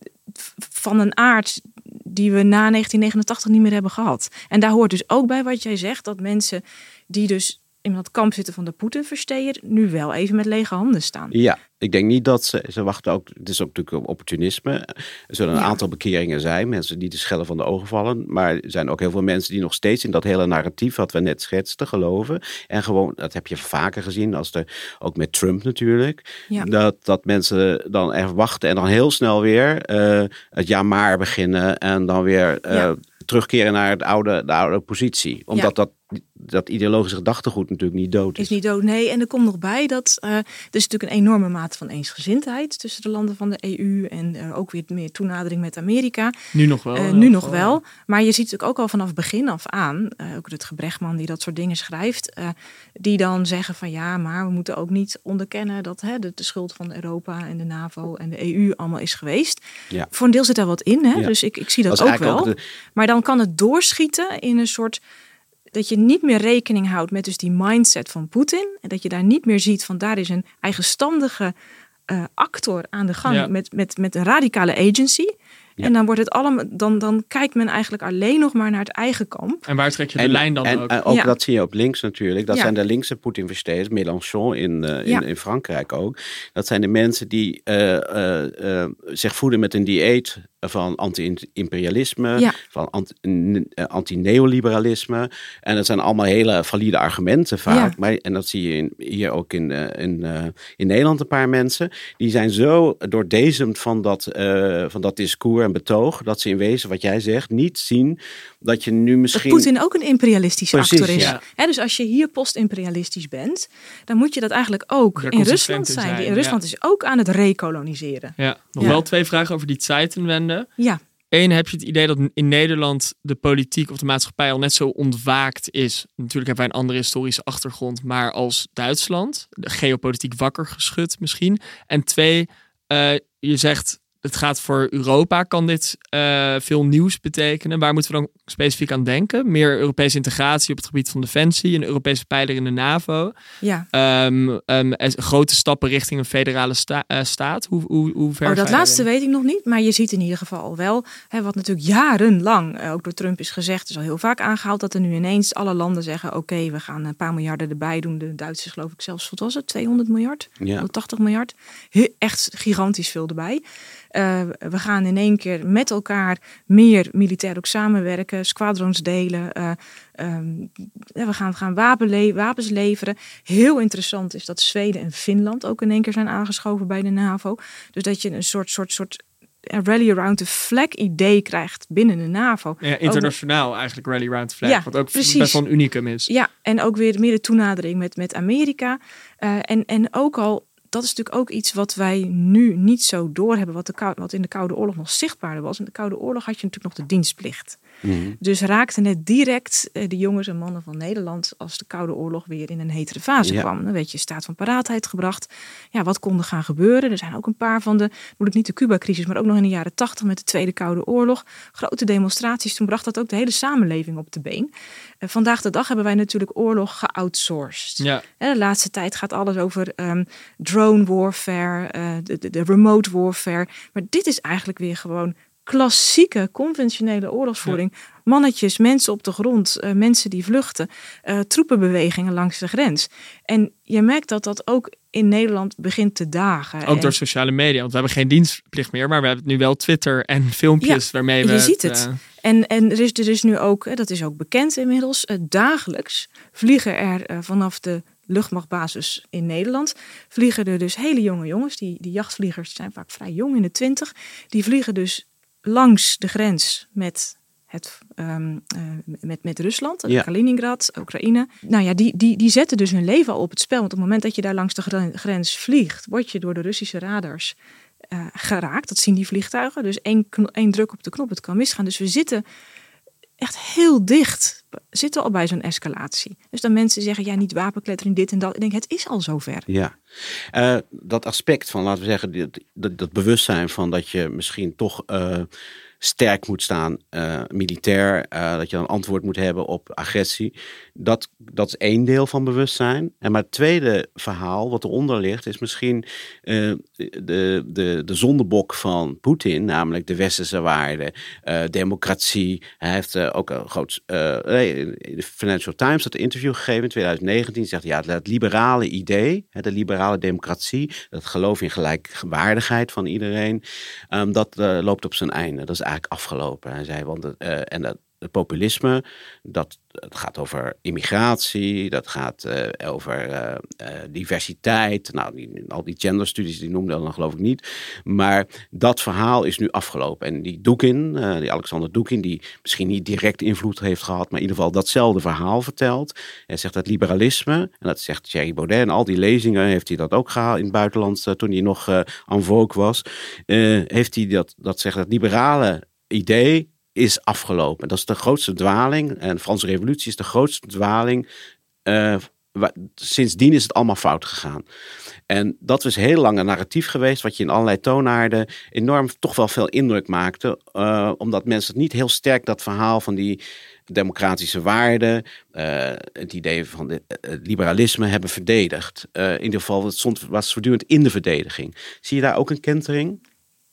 van een aard die we na negentien negenentachtig niet meer hebben gehad. En daar hoort dus ook bij wat jij zegt, dat mensen die dus in dat kamp zitten van de Poetin-versteer nu wel even met lege handen staan. Ja, ik denk niet dat ze, ze wachten ook, het is ook natuurlijk opportunisme. Er zullen een ja. aantal bekeringen zijn, mensen die de schellen van de ogen vallen, maar er zijn ook heel veel mensen die nog steeds in dat hele narratief wat we net schetsten geloven. En gewoon, dat heb je vaker gezien, als er, ook met Trump natuurlijk, ja. dat, dat mensen dan echt wachten en dan heel snel weer uh, het ja maar beginnen en dan weer uh, ja. terugkeren naar het oude, de oude positie. Omdat ja. dat dat ideologische gedachtegoed natuurlijk niet dood is. Is niet dood, nee. En er komt nog bij dat uh, er is natuurlijk een enorme mate van eensgezindheid tussen de landen van de E U en uh, ook weer meer toenadering met Amerika. Nu nog wel. Uh, nu nog wel. Maar je ziet natuurlijk ook al vanaf begin af aan, uh, ook Rutger Bregman die dat soort dingen schrijft, uh, die dan zeggen van ja, maar we moeten ook niet onderkennen dat hè, de, de schuld van Europa en de NAVO en de E U allemaal is geweest. Ja. Voor een deel zit daar wat in, hè? Ja. Dus ik, ik zie dat, dat ook wel. Ook de... Maar dan kan het doorschieten in een soort dat je niet meer rekening houdt met dus die mindset van Poetin. En dat je daar niet meer ziet van daar is een eigenstandige uh, actor aan de gang ja. met, met, met een radicale agency. Ja. En dan wordt het allemaal, dan, dan kijkt men eigenlijk alleen nog maar naar het eigen kamp. En waar trek je de en, lijn dan en, ook? En ook ja. dat zie je op links natuurlijk. Dat ja. zijn de linkse Poetin-versteders, Mélenchon in, uh, in, ja. in Frankrijk ook. Dat zijn de mensen die uh, uh, uh, zich voeden met een dieet van anti-imperialisme, ja. van anti-neoliberalisme. En dat zijn allemaal hele valide argumenten vaak. Ja. Maar, en dat zie je in, hier ook in, uh, in, uh, in Nederland een paar mensen. Die zijn zo doordezemd van dat, uh, van dat discours en betoog, dat ze in wezen, wat jij zegt, niet zien dat je nu misschien... Dat Poetin ook een imperialistische Precies, actor is. Ja. He, dus als je hier post-imperialistisch bent, dan moet je dat eigenlijk ook in Rusland zijn. zijn. Die in Rusland ja. is ook aan het rekoloniseren. Ja. Nog ja. wel twee vragen over die Zeitenwende. Ja. Eén, heb je het idee dat in Nederland de politiek of de maatschappij al net zo ontwaakt is? Natuurlijk hebben wij een andere historische achtergrond, maar als Duitsland, de geopolitiek wakker geschud misschien. En twee, uh, je zegt het gaat voor Europa, kan dit uh, veel nieuws betekenen? Waar moeten we dan specifiek aan denken? Meer Europese integratie op het gebied van defensie, een Europese pijler in de NAVO. Ja. Um, um, grote stappen richting een federale sta- uh, staat. Hoe, hoe, hoe ver oh, dat laatste weet ik nog niet, maar je ziet in ieder geval wel, hè, wat natuurlijk jarenlang uh, ook door Trump is gezegd, is al heel vaak aangehaald, dat er nu ineens alle landen zeggen, oké, okay, we gaan een paar miljarden erbij doen. De Duitsers geloof ik zelfs, wat was het, tweehonderd miljard? Ja. honderdtachtig miljard. He, echt gigantisch veel erbij. Uh, we gaan in één keer met elkaar meer militair ook samenwerken, squadrons delen. Uh, um, we gaan, gaan wapen le- wapens leveren. Heel interessant is dat Zweden en Finland ook in één keer zijn aangeschoven bij de NAVO. Dus dat je een soort, soort, soort rally around the flag idee krijgt binnen de NAVO. Ja, internationaal ook, eigenlijk rally around the flag. Ja, wat ook precies. best wel een unicum is. Ja, en ook weer meer de toenadering met, met Amerika. Uh, en, en ook al... Dat is natuurlijk ook iets wat wij nu niet zo doorhebben, wat, de, wat in de Koude Oorlog nog zichtbaarder was. In de Koude Oorlog had je natuurlijk nog de dienstplicht. Mm-hmm. Dus raakten het direct uh, de jongens en mannen van Nederland als de Koude Oorlog weer in een hetere fase ja. kwam. Dan werd je staat van paraatheid gebracht. Ja, wat kon er gaan gebeuren? Er zijn ook een paar van de, moet ik niet de Cuba-crisis, maar ook nog in de jaren tachtig met de Tweede Koude Oorlog. Grote demonstraties, toen bracht dat ook de hele samenleving op de been. Uh, vandaag de dag hebben wij natuurlijk oorlog geoutsourced. Ja. Uh, de laatste tijd gaat alles over um, drone warfare, uh, de, de, de remote warfare. Maar dit is eigenlijk weer gewoon klassieke, conventionele oorlogsvoering. Ja. Mannetjes, mensen op de grond, uh, mensen die vluchten, uh, troepenbewegingen langs de grens. En je merkt dat dat ook in Nederland begint te dagen. Ook en... door sociale media, want we hebben geen dienstplicht meer, maar we hebben nu wel Twitter en filmpjes ja, waarmee we... je ziet het. Uh... En, en er, is, er is nu ook, dat is ook bekend inmiddels, uh, dagelijks vliegen er uh, vanaf de luchtmachtbasis in Nederland, vliegen er dus hele jonge jongens, die, die jachtvliegers zijn vaak vrij jong, in de twintig, die vliegen dus langs de grens met, het, um, uh, met, met Rusland, ja. Kaliningrad, Oekraïne. Nou ja, die, die, die zetten dus hun leven al op het spel. Want op het moment dat je daar langs de grens vliegt, word je door de Russische radars uh, geraakt. Dat zien die vliegtuigen. Dus één, één druk op de knop, het kan misgaan. Dus we zitten echt heel dicht, zitten al bij zo'n escalatie. Dus dan mensen zeggen, ja, niet wapenklettering, dit en dat. Ik denk, het is al zover. Ja, uh, dat aspect van, laten we zeggen, dat, dat, dat bewustzijn van dat je misschien toch uh, sterk moet staan, uh, militair, uh, dat je een antwoord moet hebben op agressie. Dat, dat is één deel van bewustzijn. En maar het tweede verhaal, wat eronder ligt, is misschien uh, de, de, de zondebok van Poetin, namelijk de westerse waarden, uh, democratie. Hij heeft uh, ook een groot, uh, de Financial Times dat een interview gegeven in twintig negentien. Zegt, ja, het liberale idee, de liberale democratie, dat geloof in gelijkwaardigheid van iedereen, um, dat uh, loopt op zijn einde. Dat is eigenlijk afgelopen. Hij zei, want uh, en dat het populisme, dat het gaat over immigratie, dat gaat uh, over uh, uh, diversiteit. Nou, die, al die genderstudies, die noemde dan geloof ik niet. Maar dat verhaal is nu afgelopen. En die Dugin, uh, die Alexander Dugin, die misschien niet direct invloed heeft gehad, maar in ieder geval datzelfde verhaal vertelt. Hij zegt dat liberalisme, en dat zegt Thierry Baudet, en al die lezingen heeft hij dat ook gehaald in het buitenland, uh, toen hij nog uh, en vogue was. Uh, heeft hij dat, dat zegt dat liberale idee is afgelopen. Dat is de grootste dwaling. En de Franse Revolutie is de grootste dwaling. Uh, wa- sindsdien is het allemaal fout gegaan. En dat is heel lang een narratief geweest, wat je in allerlei toonaarden enorm toch wel veel indruk maakte. Uh, omdat mensen het niet heel sterk dat verhaal van die democratische waarden, uh, het idee van de, uh, liberalisme hebben verdedigd. Uh, in ieder geval, het stond, was voortdurend in de verdediging. Zie je daar ook een kentering?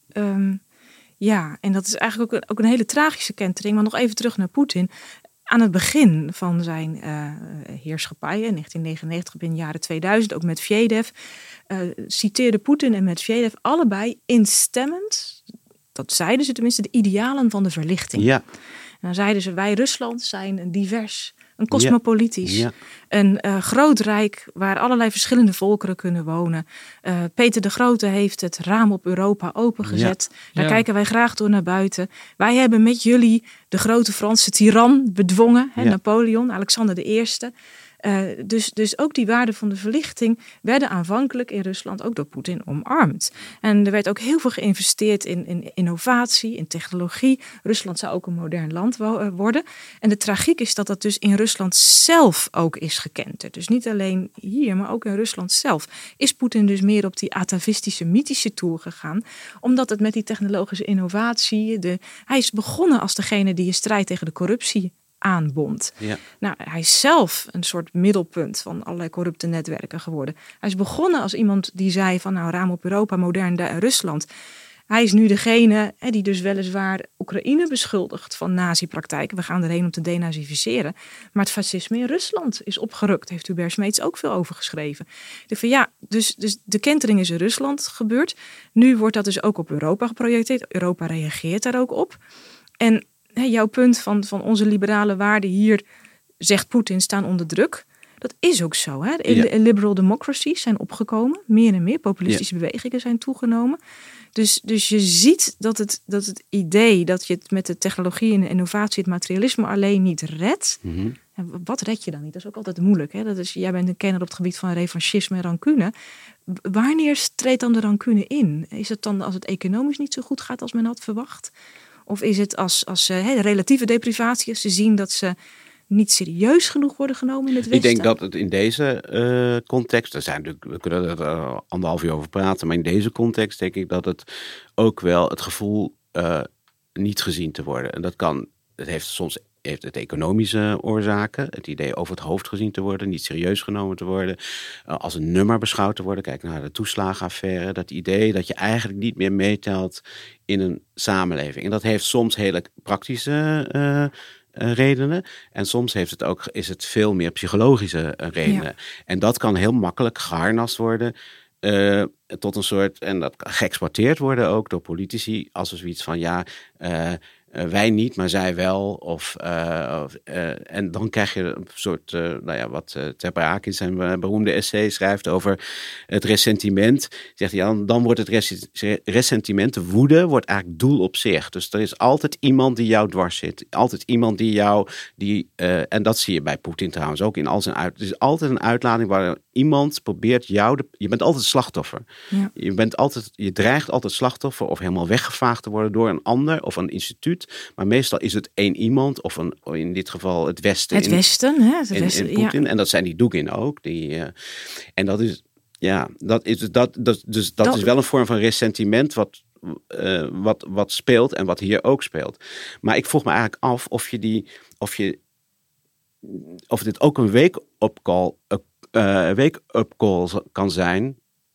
Um, ja, en dat is eigenlijk ook een, ook een hele tragische kentering. Maar nog even terug naar Poetin. Aan het begin van zijn uh, heerschappij, in negentien negenennegentig, begin jaren tweeduizend, ook met Medvedev, uh, citeerde Poetin en Medvedev allebei instemmend, dat zeiden ze tenminste, de idealen van de verlichting. Ja. En dan zeiden ze, wij Rusland zijn een divers, een cosmopolitisch, ja. Ja. een uh, groot rijk waar allerlei verschillende volkeren kunnen wonen. Uh, Peter de Grote heeft het raam op Europa opengezet. Ja. Daar ja. kijken wij graag door naar buiten. Wij hebben met jullie de grote Franse tiran bedwongen, hè, ja. Napoleon, Alexander de Eerste. Uh, dus, dus ook die waarden van de verlichting werden aanvankelijk in Rusland ook door Poetin omarmd. En er werd ook heel veel geïnvesteerd in, in innovatie, in technologie. Rusland zou ook een modern land worden. En de tragiek is dat dat dus in Rusland zelf ook is gekenterd. Dus niet alleen hier, maar ook in Rusland zelf is Poetin dus meer op die atavistische, mythische toer gegaan. Omdat het met die technologische innovatie, de, hij is begonnen als degene die een strijd tegen de corruptie aanbond. Ja. Nou, hij is zelf een soort middelpunt van allerlei corrupte netwerken geworden. Hij is begonnen als iemand die zei van nou, raam op Europa, modern Rusland. Hij is nu degene hè, die dus weliswaar Oekraïne beschuldigt van nazi-praktijken. We gaan erheen om te denazificeren. Maar het fascisme in Rusland is opgerukt. Heeft Hubert Smeets ook veel over geschreven. Dus, van, ja, dus, dus de kentering is in Rusland gebeurd. Nu wordt dat dus ook op Europa geprojecteerd. Europa reageert daar ook op. En He, jouw punt van, van onze liberale waarden hier, zegt Poetin, staan onder druk. Dat is ook zo. Hè? De ja. liberal democracies zijn opgekomen. Meer en meer populistische ja. bewegingen zijn toegenomen. Dus, dus je ziet dat het, dat het idee dat je het met de technologie en de innovatie, het materialisme alleen niet redt. Mm-hmm. En wat red je dan niet? Dat is ook altijd moeilijk. Hè? Dat is, jij bent een kenner op het gebied van revanchisme en rancune. Wanneer treedt dan de rancune in? Is het dan als het economisch niet zo goed gaat als men had verwacht? Of is het als, als uh, relatieve deprivatie, als ze zien dat ze niet serieus genoeg worden genomen in het Westen? Ik denk dat het in deze uh, context, er zijn natuurlijk, we kunnen er uh, anderhalf uur over praten, maar in deze context denk ik dat het ook wel het gevoel uh, niet gezien te worden. En dat kan, het heeft soms heeft het economische oorzaken, het idee over het hoofd gezien te worden, niet serieus genomen te worden, uh, als een nummer beschouwd te worden. Kijk naar de toeslagenaffaire, dat idee dat je eigenlijk niet meer meetelt in een samenleving. En dat heeft soms hele praktische uh, uh, redenen en soms heeft het ook, is het veel meer psychologische uh, redenen. Ja. En dat kan heel makkelijk geharnast worden uh, tot een soort, en dat kan geëxporteerd worden ook door politici, als er zoiets van ja, uh, Uh, wij niet, maar zij wel. Of, uh, of, uh, en dan krijg je een soort, uh, nou ja, wat uh, Ter Braak in zijn uh, beroemde essay schrijft over het ressentiment. Zegt hij, ja, dan wordt het res- ressentiment, de woede, wordt eigenlijk doel op zich. Dus er is altijd iemand die jou dwars zit. Altijd iemand die jou, die, uh, en dat zie je bij Poetin trouwens ook in al zijn uit. Het is altijd een uitlading waar iemand probeert jou, de, je bent altijd slachtoffer. Ja. Je bent altijd, je dreigt altijd slachtoffer of helemaal weggevaagd te worden door een ander of een instituut. Maar meestal is het één iemand, of een, in dit geval het Westen. Het in, Westen, hè? Het in, Westen, in Poetin. Ja. En dat zijn die Dugin ook. Die, uh, en dat is, ja, dat is, dat, dat, dus dat, dat is wel een vorm van ressentiment wat, uh, wat, wat speelt en wat hier ook speelt. Maar ik vroeg me eigenlijk af of je die, of je, of dit ook een wake-up call, uh, wake-up call kan zijn.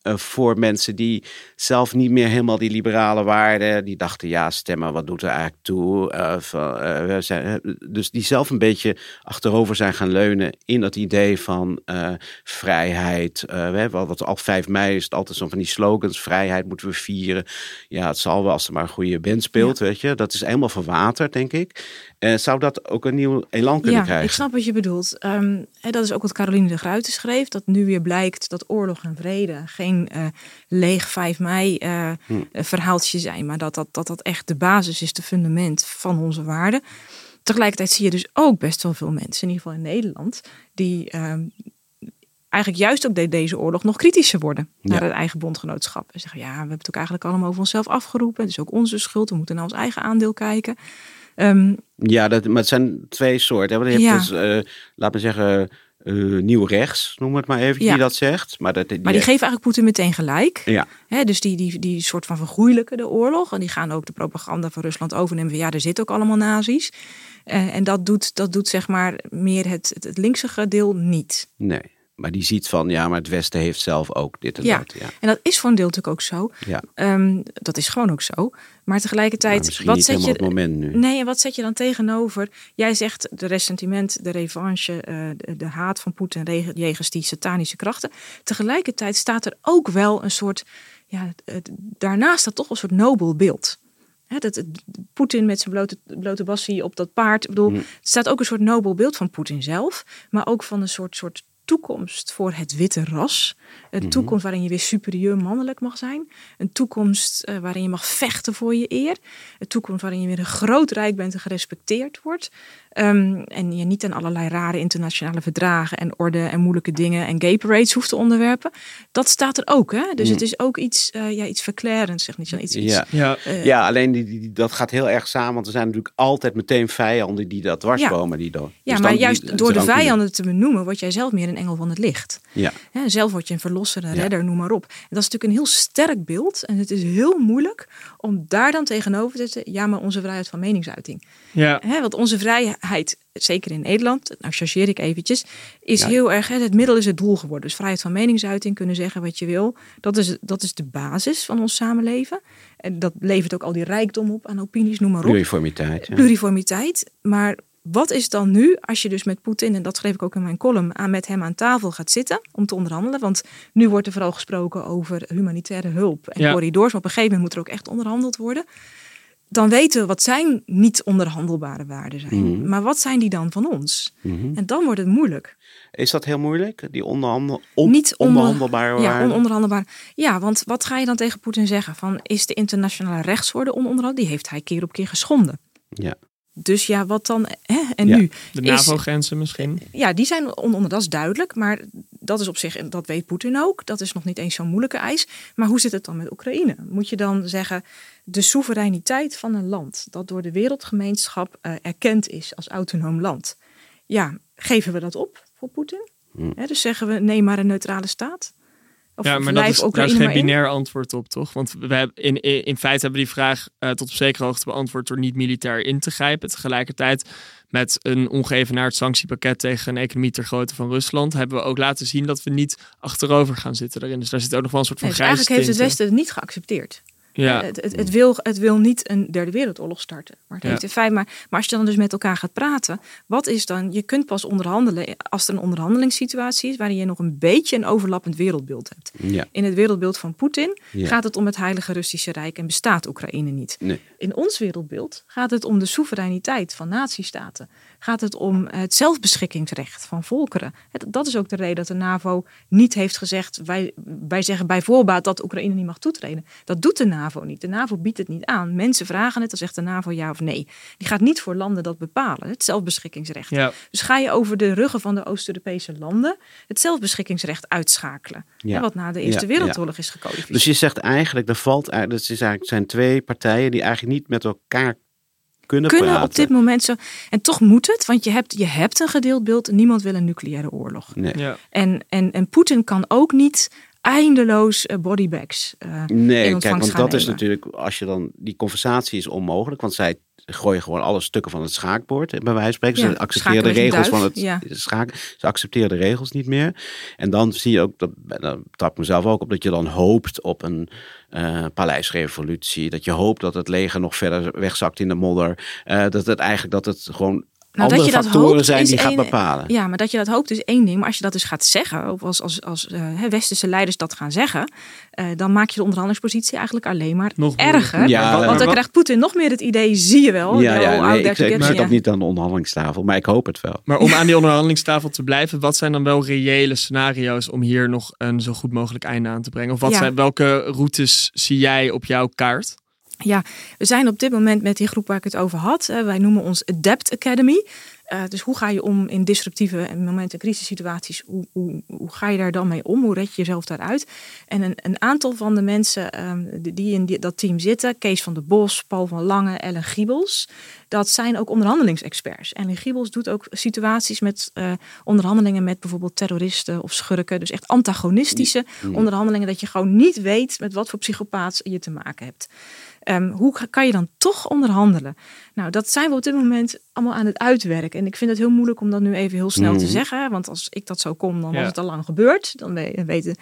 uh, voor mensen die zelf niet meer helemaal die liberale waarden, die dachten ja, stemmen, wat doet er eigenlijk toe? Uh, van, uh, we zijn, uh, dus die zelf een beetje achterover zijn gaan leunen in dat idee van uh, vrijheid. Uh, we hebben wat al vijf mei is het altijd zo van die slogans, vrijheid moeten we vieren. Ja, het zal wel als er maar een goede band speelt, ja. weet je. Dat is helemaal verwaterd, denk ik. Uh, zou dat ook een nieuw elan kunnen ja, krijgen? Ik snap wat je bedoelt. Um, hè, dat is ook wat Caroline de Gruyter schreef. Dat nu weer blijkt dat oorlog en vrede geen uh, leeg vijf mei uh, hm. verhaaltje zijn. Maar dat dat, dat dat echt de basis is, de fundament van onze waarden. Tegelijkertijd zie je dus ook best wel veel mensen, in ieder geval in Nederland, die um, eigenlijk juist ook de, deze oorlog nog kritischer worden naar ja. het eigen bondgenootschap. En zeggen, ja, we hebben het ook eigenlijk allemaal over onszelf afgeroepen. Het is ook onze schuld, we moeten naar ons eigen aandeel kijken. Um, ja, dat, maar het zijn twee soorten. Je hebt ja. dus, uh, laat me zeggen, uh, nieuw rechts, noem het maar even, ja. die dat zegt. Maar, dat, die, maar die geven eigenlijk Poetin meteen gelijk. Ja. He, dus die, die, die soort van vergoeilijken de oorlog. En die gaan ook de propaganda van Rusland overnemen. Van, ja, er zitten ook allemaal nazi's. Uh, en dat doet, dat doet zeg maar meer het, het, het linkse deel niet. Nee. Maar die ziet van, ja, maar het Westen heeft zelf ook dit en ja. dat. Ja, en dat is voor een deel natuurlijk ook zo. Ja. Um, dat is gewoon ook zo. Maar tegelijkertijd, maar misschien wat niet zet je? Het moment nu. Nee, en wat zet je dan tegenover? Jij zegt de ressentiment, de revanche, uh, de, de haat van Poetin jegens die satanische krachten. Tegelijkertijd staat er ook wel een soort, ja, het, daarnaast staat toch een soort nobel beeld. He, dat, Poetin met zijn blote, blote bassie op dat paard. Ik bedoel, hm. er staat ook een soort nobel beeld van Poetin zelf, maar ook van een soort soort toekomst voor het witte ras. Een mm-hmm. toekomst waarin je weer superieur mannelijk mag zijn. Een toekomst uh, waarin je mag vechten voor je eer. Een toekomst waarin je weer een groot rijk bent en gerespecteerd wordt. Um, en je niet aan allerlei rare internationale verdragen en orde en moeilijke dingen en gay parades hoeft te onderwerpen. Dat staat er ook, hè? Dus mm. het is ook iets, uh, ja, iets verklarends, zeg niet. Iets, iets, ja. Ja. Uh, ja, alleen die, die, dat gaat heel erg samen, want er zijn natuurlijk altijd meteen vijanden die dat dwarskomen. Ja, die dan, ja dus maar dan, juist die, door de vijanden te benoemen, word jij zelf meer een engel van het licht. Ja. Hè, zelf word je een verlosser, een redder, ja. noem maar op. En dat is natuurlijk een heel sterk beeld en het is heel moeilijk om daar dan tegenover te zetten, ja, maar onze vrijheid van meningsuiting. Ja. Hè, want onze vrijheid, zeker in Nederland, nou chargeer ik eventjes, is ja. heel erg, hè, het middel is het doel geworden. Dus vrijheid van meningsuiting, kunnen zeggen wat je wil. Dat is, dat is de basis van ons samenleven. En dat levert ook al die rijkdom op aan opinies, noem maar op. Pluriformiteit. Ja. Pluriformiteit. Maar wat is dan nu, als je dus met Poetin, en dat schreef ik ook in mijn column, aan met hem aan tafel gaat zitten om te onderhandelen? Want nu wordt er vooral gesproken over humanitaire hulp en ja. corridors. Maar op een gegeven moment moet er ook echt onderhandeld worden. Dan weten we wat zijn niet onderhandelbare waarden zijn. Mm-hmm. Maar wat zijn die dan van ons? Mm-hmm. En dan wordt het moeilijk. Is dat heel moeilijk? Die onderhandel, on, niet onder, onbehandelbare waarden? Ja, ononderhandelbare. Ja, want wat ga je dan tegen Poetin zeggen? Van, is de internationale rechtsorde ononderhandeld? Die heeft hij keer op keer geschonden. Ja. Dus ja, wat dan? Hè? En ja. nu? De NAVO-grenzen misschien? Ja, die zijn onder, dat is duidelijk. Maar dat is op zich, en dat weet Poetin ook. Dat is nog niet eens zo'n moeilijke eis. Maar hoe zit het dan met Oekraïne? Moet je dan zeggen, de soevereiniteit van een land dat door de wereldgemeenschap uh, erkend is als autonoom land. Ja, geven we dat op voor Poetin? Hmm. He, dus zeggen we, nee, maar een neutrale staat? Of ja, maar dat is, daar is geen binair antwoord op, toch? Want we hebben in, in, in feite hebben we die vraag uh, tot op zekere hoogte beantwoord door niet militair in te grijpen. Tegelijkertijd met een ongeëvenaard sanctiepakket tegen een economie ter grootte van Rusland hebben we ook laten zien dat we niet achterover gaan zitten daarin. Dus daar zit ook nog wel een soort van nee, dus grijze eigenlijk heeft het Westen het niet geaccepteerd. Ja. Het, het, het, wil, het wil niet een derde wereldoorlog starten. Maar, het ja. heeft in feite, maar, maar als je dan dus met elkaar gaat praten, wat is dan, je kunt pas onderhandelen als er een onderhandelingssituatie is waarin je nog een beetje een overlappend wereldbeeld hebt. Ja. In het wereldbeeld van Poetin ja. gaat het om het Heilige Russische Rijk en bestaat Oekraïne niet. Nee. In ons wereldbeeld gaat het om de soevereiniteit van natiestaten. Gaat het om het zelfbeschikkingsrecht van volkeren. Dat is ook de reden dat de NAVO niet heeft gezegd, wij, wij zeggen bij voorbaat dat Oekraïne niet mag toetreden. Dat doet de NAVO niet. De NAVO biedt het niet aan. Mensen vragen het, dan zegt de NAVO ja of nee. Die gaat niet voor landen dat bepalen, het zelfbeschikkingsrecht. Ja. Dus ga je over de ruggen van de Oost-Europese landen het zelfbeschikkingsrecht uitschakelen. Ja. Wat na de Eerste ja, Wereldoorlog ja. is gecodificeerd. Dus je zegt eigenlijk, er valt, dat is eigenlijk, zijn twee partijen die eigenlijk niet met elkaar kunnen, kunnen praten. op dit moment zo. En toch moet het, want je hebt, je hebt een gedeeld beeld. Niemand wil een nucleaire oorlog. Nee. Ja. En, en, en Poetin kan ook niet eindeloos uh, bodybags uh, Nee, in kijk, want gaan dat nemen. is natuurlijk, als je dan, die conversatie is onmogelijk, want zij gooien gewoon alle stukken van het schaakbord, bij wijze van spreken. Ja, Ze accepteren de schaken met een regels duif, van het ja. schaken. Ze accepteren de regels niet meer. En dan zie je ook, dat, daar trap ik mezelf ook op, dat je dan hoopt op een uh, paleisrevolutie. Dat je hoopt dat het leger nog verder wegzakt in de modder. Uh, dat het eigenlijk, dat het gewoon Nou, andere dat je dat factoren hoopt, zijn is die gaat een- bepalen. Ja, maar dat je dat hoopt is één ding. Maar als je dat dus gaat zeggen, of als, als, als uh, westerse leiders dat gaan zeggen, uh, dan maak je de onderhandelingspositie eigenlijk alleen maar Nog erger. Ja, want dan maar- krijgt Poetin nog meer het idee, zie je wel. Ja, de ja, oude nee, ik, dertig ik jaar, zit ja. ook niet aan de onderhandelingstafel, maar ik hoop het wel. Maar om aan die onderhandelingstafel te blijven, wat zijn dan wel reële scenario's om hier nog een zo goed mogelijk einde aan te brengen? Of wat Ja. zijn, welke routes zie jij op jouw kaart? Ja, we zijn op dit moment met die groep waar ik het over had. Uh, wij noemen ons Adapt Academy. Uh, dus hoe ga je om in disruptieve en momenten crisissituaties? Hoe, hoe, hoe ga je daar dan mee om? Hoe red je jezelf daaruit? En een, een aantal van de mensen um, die in die, dat team zitten, Kees van der Bos, Paul van Lange, Ellen Giebels, dat zijn ook onderhandelingsexperts. Ellen Giebels doet ook situaties met uh, onderhandelingen met bijvoorbeeld terroristen of schurken. Dus echt antagonistische Mm. onderhandelingen, dat je gewoon niet weet met wat voor psychopaat je te maken hebt. Um, hoe kan je dan toch onderhandelen? Nou, dat zijn we op dit moment allemaal aan het uitwerken. En ik vind het heel moeilijk om dat nu even heel snel Mm. te zeggen. Want als ik dat zo kon, dan Ja. was het al lang gebeurd. Dan weten.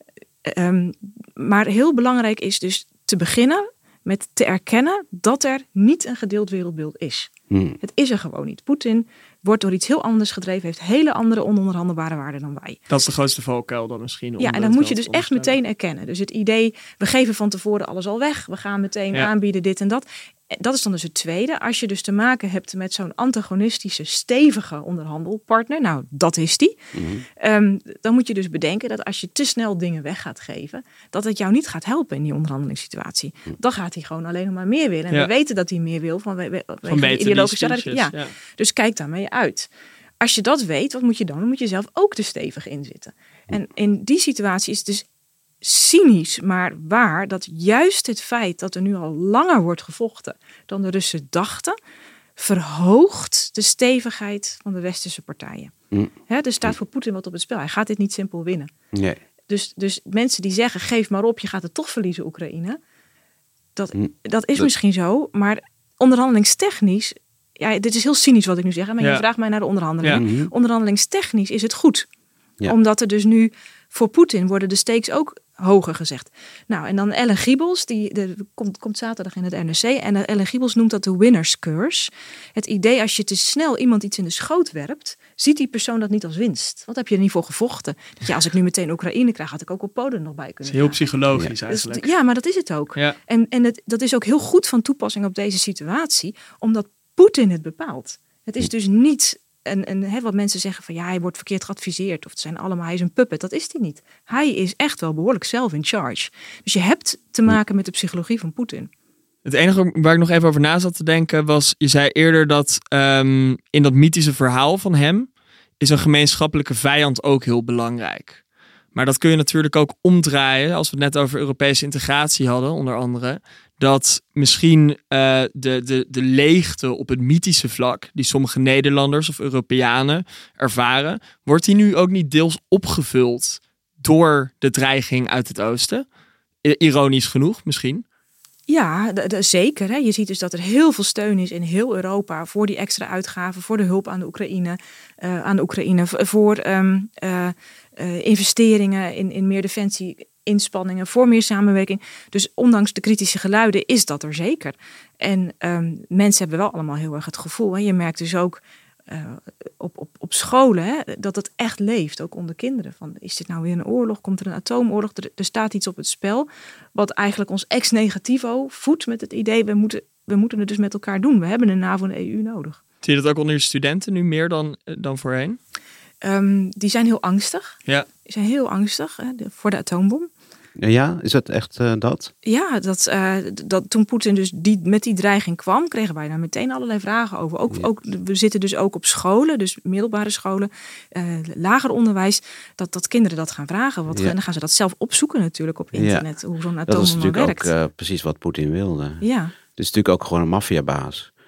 Um, maar heel belangrijk is dus te beginnen met te erkennen dat er niet een gedeeld wereldbeeld is. Hmm. Het is er gewoon niet. Poetin wordt door iets heel anders gedreven, heeft hele andere ononderhandelbare waarden dan wij. Dat is de grootste valkuil dan misschien. om Ja, en dat dan moet wel je te dus echt ondersteunen. meteen erkennen. Dus het idee, we geven van tevoren alles al weg. We gaan meteen Ja. aanbieden dit en dat. Dat is dan dus het tweede. Als je dus te maken hebt met zo'n antagonistische, stevige onderhandelpartner. Nou, dat is die. Mm-hmm. Um, dan moet je dus bedenken dat als je te snel dingen weg gaat geven, dat het jou niet gaat helpen in die onderhandelingssituatie. Dan gaat hij gewoon alleen nog maar meer willen. En Ja. we weten dat hij meer wil van, we, we, Van vanwege beter de ideologische die radicaliteit. speeches, Ja. ja. Dus kijk daarmee uit. Als je dat weet, wat moet je dan? Dan moet je zelf ook te stevig inzitten. En in die situatie is het dus cynisch, maar waar, dat juist het feit dat er nu al langer wordt gevochten dan de Russen dachten, verhoogt de stevigheid van de westerse partijen. Mm. He, er staat voor Poetin wat op het spel. Hij gaat dit niet simpel winnen. Nee. Dus, dus mensen die zeggen, geef maar op, je gaat het toch verliezen, Oekraïne. Dat, Mm. dat is Dat- misschien zo, maar onderhandelingstechnisch, ja, dit is heel cynisch wat ik nu zeg, maar Ja. je vraagt mij naar de onderhandelingen. Mhm. Onderhandelingstechnisch is het goed. Ja. Omdat er dus nu voor Poetin worden de stakes ook hoger gezegd. Nou, en dan Ellen Giebels, die de, komt, komt zaterdag in het N R C. En Ellen Giebels noemt dat de winner's curse. Het idee als je te snel iemand iets in de schoot werpt, ziet die persoon dat niet als winst. Wat heb je er niet voor gevochten? Dat ja, als ik nu meteen Oekraïne krijg, had ik ook op Polen nog bij Het kunnen is heel dragen. psychologisch Dus, eigenlijk. ja, maar dat is het ook. Ja. En, en het, dat is ook heel goed van toepassing op deze situatie, omdat Poetin het bepaalt. Het is dus niet een, een, hè, wat mensen zeggen van ja, hij wordt verkeerd geadviseerd of het zijn allemaal, hij is een puppet. Dat is hij niet. Hij is echt wel behoorlijk zelf in charge. Dus je hebt te maken met de psychologie van Poetin. Het enige waar ik nog even over na zat te denken was, je zei eerder dat um, in dat mythische verhaal van hem is een gemeenschappelijke vijand ook heel belangrijk. Maar dat kun je natuurlijk ook omdraaien, als we het net over Europese integratie hadden, onder andere. Dat misschien uh, de, de, de leegte op het mythische vlak, die sommige Nederlanders of Europeanen ervaren, wordt die nu ook niet deels opgevuld door de dreiging uit het oosten? I- ironisch genoeg, misschien. Ja, d- d- zeker. Hè. Je ziet dus dat er heel veel steun is in heel Europa voor die extra uitgaven, voor de hulp aan de Oekraïne, uh, aan de Oekraïne, v- voor um, uh, uh, investeringen in, in meer defensie. Inspanningen voor meer samenwerking. Dus ondanks de kritische geluiden is dat er zeker. En um, mensen hebben wel allemaal heel erg het gevoel. Hè. Je merkt dus ook uh, op, op, op scholen hè, dat het echt leeft. Ook onder kinderen. Van, is dit nou weer een oorlog? Komt er een atoomoorlog? Er, er staat iets op het spel. Wat eigenlijk ons ex-negativo voedt met het idee. We moeten, we moeten het dus met elkaar doen. We hebben een NAVO en een E U nodig. Zie je dat ook onder je studenten nu meer dan, dan voorheen? Um, die zijn heel angstig. Ja. Die zijn heel angstig hè, de, voor de atoombom. Ja, is het echt uh, dat? Ja, dat, uh, dat toen Poetin dus die, met die dreiging kwam, kregen wij daar meteen allerlei vragen over. Ook, ja. ook, we zitten dus ook op scholen, dus middelbare scholen, uh, lager onderwijs, dat, dat kinderen dat gaan vragen. Wat, ja. En dan gaan ze dat zelf opzoeken natuurlijk op internet, ja. hoe zo'n atoombom werkt. Dat is natuurlijk ook uh, precies wat Poetin wilde. Ja. Het is natuurlijk ook gewoon een maffiabaas.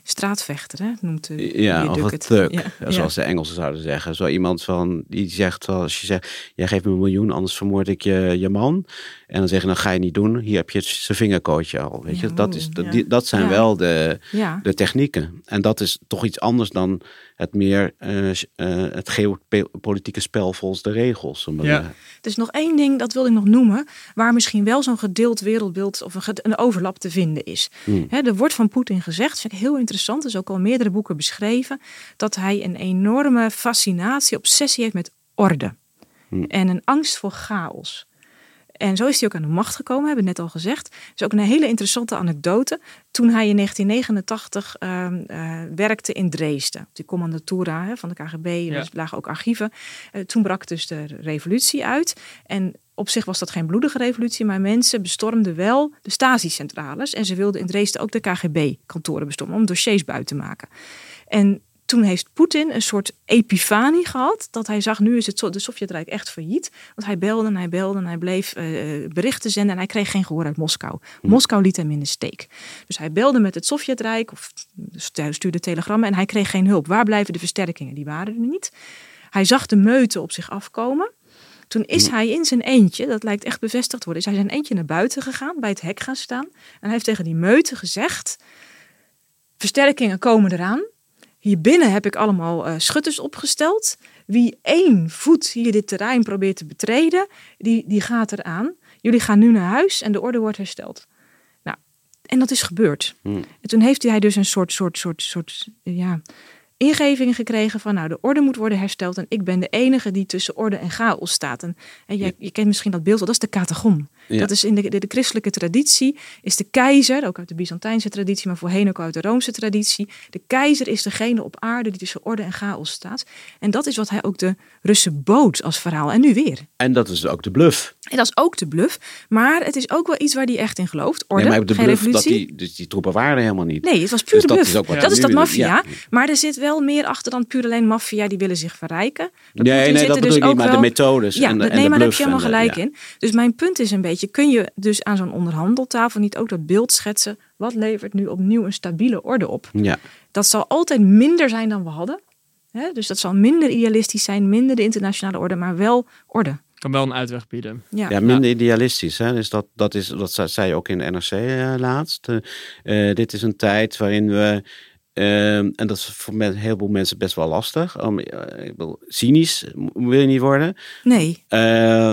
straatvechter, hè, noemt de Ja, of een thug, ja, zoals ja. de Engelsen zouden zeggen. Zo iemand van, die zegt, als je zegt, jij geeft me een miljoen, anders vermoord ik je, je man. En dan zeggen, dan ga je niet doen. Hier heb je zijn vingerkootje al. Weet je? Ja, dat, is, dat, ja. die, dat zijn Ja. wel de, Ja. de technieken. En dat is toch iets anders dan het meer uh, uh, het geopolitieke spel volgens de regels. Ja. Er is nog één ding, dat wil ik nog noemen, waar misschien wel zo'n gedeeld wereldbeeld of een, een overlap te vinden is. Hmm. He, er wordt van Poetin gezegd, vind ik heel interessant, is ook al in meerdere boeken beschreven, dat hij een enorme fascinatie, obsessie heeft met orde. Hmm. En een angst voor chaos. En zo is hij ook aan de macht gekomen, hebben we net al gezegd. Dat is ook een hele interessante anekdote. Toen hij in negentien negenentachtig uh, uh, werkte in Dresden, op die commandatura hè, van de K G B, ja. Er lagen ook archieven. Uh, toen brak dus de revolutie uit. En op zich was dat geen bloedige revolutie, maar mensen bestormden wel de Stasi-centrales. En ze wilden in Dresden ook de K G B-kantoren bestormen om dossiers buiten te maken. En toen heeft Poetin een soort epifanie gehad. Dat hij zag, nu is het de Sovjetrijk echt failliet. Want hij belde en hij belde en hij bleef uh, berichten zenden. En hij kreeg geen gehoor uit Moskou. Hmm. Moskou liet hem in de steek. Dus hij belde met het Sovjetrijk. Of stuurde telegrammen. En hij kreeg geen hulp. Waar blijven de versterkingen? Die waren er niet. Hij zag de meute op zich afkomen. Toen is hij in zijn eentje, dat lijkt echt bevestigd te worden, is hij zijn eentje naar buiten gegaan. Bij het hek gaan staan. En hij heeft tegen die meute gezegd. Versterkingen komen eraan. Hier binnen heb ik allemaal uh, schutters opgesteld. Wie één voet hier dit terrein probeert te betreden, die, die gaat eraan. Jullie gaan nu naar huis en de orde wordt hersteld. Nou, en dat is gebeurd. Hmm. En toen heeft hij dus een soort, soort, soort, soort ja, ingeving gekregen van, nou, de orde moet worden hersteld en ik ben de enige die tussen orde en chaos staat. En, en je, je kent misschien dat beeld wel, dat is de katagon. Ja. Dat is in de, de, de christelijke traditie, is de keizer, ook uit de Byzantijnse traditie, maar voorheen ook uit de Roomse traditie. De keizer is degene op aarde die tussen orde en chaos staat. En dat is wat hij ook de Russen bood als verhaal. En nu weer. En dat is ook de bluff. En dat is ook de bluff. Maar het is ook wel iets waar hij echt in gelooft. Orde, nee, maar de geen bluff, revolutie. Dat die, dus die troepen waren er helemaal niet. Nee, het was puur dus de dat bluff. Is ook wat ja. Dat is dat maffia. Ja. Maar er zit wel meer achter dan puur alleen maffia. Die willen zich verrijken. Dat nee, nee, dat bedoel dus ik niet. Maar wel... de methodes ja, en de, nee, en de maar daar heb je bluff helemaal gelijk de, ja. in. Dus mijn punt is een beetje, kun je dus aan zo'n onderhandeltafel niet ook dat beeld schetsen? Wat levert nu opnieuw een stabiele orde op? Ja. Dat zal altijd minder zijn dan we hadden. He, dus dat zal minder idealistisch zijn, minder de internationale orde, maar wel orde. Kan wel een uitweg bieden. Ja, ja minder ja. idealistisch. Hè? Dus dat, dat, is, dat zei je ook in de N R C uh, laatst. Uh, uh, dit is een tijd waarin we... Uh, en dat is voor een heleboel mensen best wel lastig. Um, uh, ik bedoel, cynisch wil je niet worden. Nee. Uh,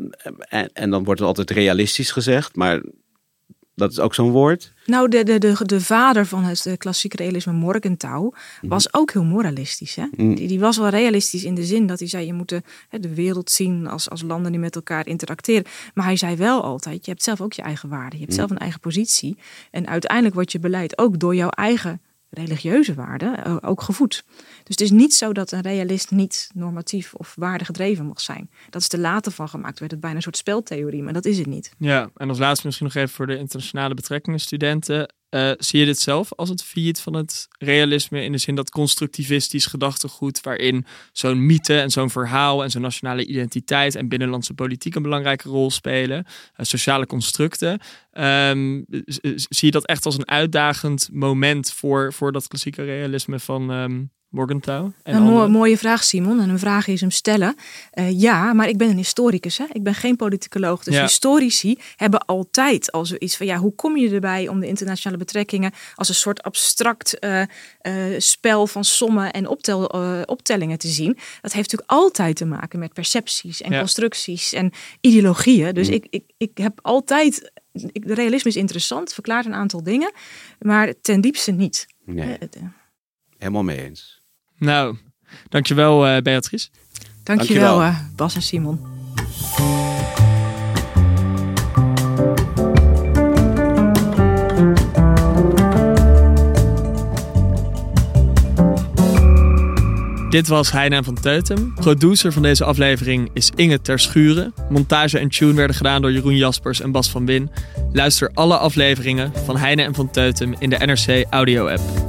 en, en dan wordt er altijd realistisch gezegd, maar dat is ook zo'n woord. Nou, de, de, de, de vader van het klassieke realisme, Morgenthau, was ook heel moralistisch. Hè? Mm. Die, die was wel realistisch in de zin dat hij zei, je moet de, de wereld zien als, als landen die met elkaar interacteren. Maar hij zei wel altijd, je hebt zelf ook je eigen waarde. Je hebt mm. zelf een eigen positie. En uiteindelijk wordt je beleid ook door jouw eigen religieuze waarden ook gevoed. Dus het is niet zo dat een realist niet normatief of waardegedreven mag zijn. Dat is te later van gemaakt, werd het bijna een soort speltheorie, maar dat is het niet. Ja, en als laatste misschien nog even voor de internationale betrekkingen studenten. Uh, zie je dit zelf als het failliet van het realisme in de zin dat constructivistisch gedachtegoed waarin zo'n mythe en zo'n verhaal en zo'n nationale identiteit en binnenlandse politiek een belangrijke rol spelen, uh, sociale constructen. Um, zie je dat echt als een uitdagend moment voor, voor dat klassieke realisme van um, Morgenthau? En een mo- mooie vraag, Simon. En een vraag is hem stellen. Uh, ja, maar ik ben een historicus. Hè? Ik ben geen politicoloog. Dus ja. Historici hebben altijd al zoiets van, ja, hoe kom je erbij om de internationale betrekkingen als een soort abstract uh, uh, spel van sommen en optel, uh, optellingen te zien? Dat heeft natuurlijk altijd te maken met percepties en ja. constructies en ideologieën. Dus mm. ik, ik, ik heb altijd... Ik, de realisme is interessant, verklaart een aantal dingen, maar ten diepste niet. Nee. Uh, uh, Helemaal mee eens. Nou, dankjewel uh, Beatrice. Dankjewel, dankjewel. Uh, Bas en Simon. Dit was Heine van Teutem. Producer van deze aflevering is Inge Terschuren. Montage en tune werden gedaan door Jeroen Jaspers en Bas van Win. Luister alle afleveringen van Heine en van Teutem in de N R C Audio app.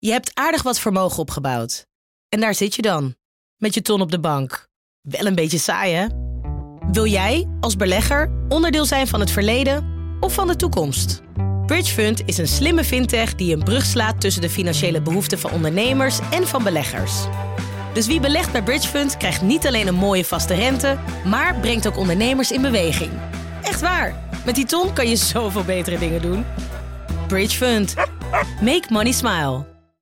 Je hebt aardig wat vermogen opgebouwd. En daar zit je dan, met je ton op de bank. Wel een beetje saai, hè? Wil jij, als belegger, onderdeel zijn van het verleden of van de toekomst? Bridgefund is een slimme fintech die een brug slaat tussen de financiële behoeften van ondernemers en van beleggers. Dus wie belegt bij Bridgefund krijgt niet alleen een mooie vaste rente, maar brengt ook ondernemers in beweging. Echt waar, met die ton kan je zoveel betere dingen doen. Bridgefund. Make money smile.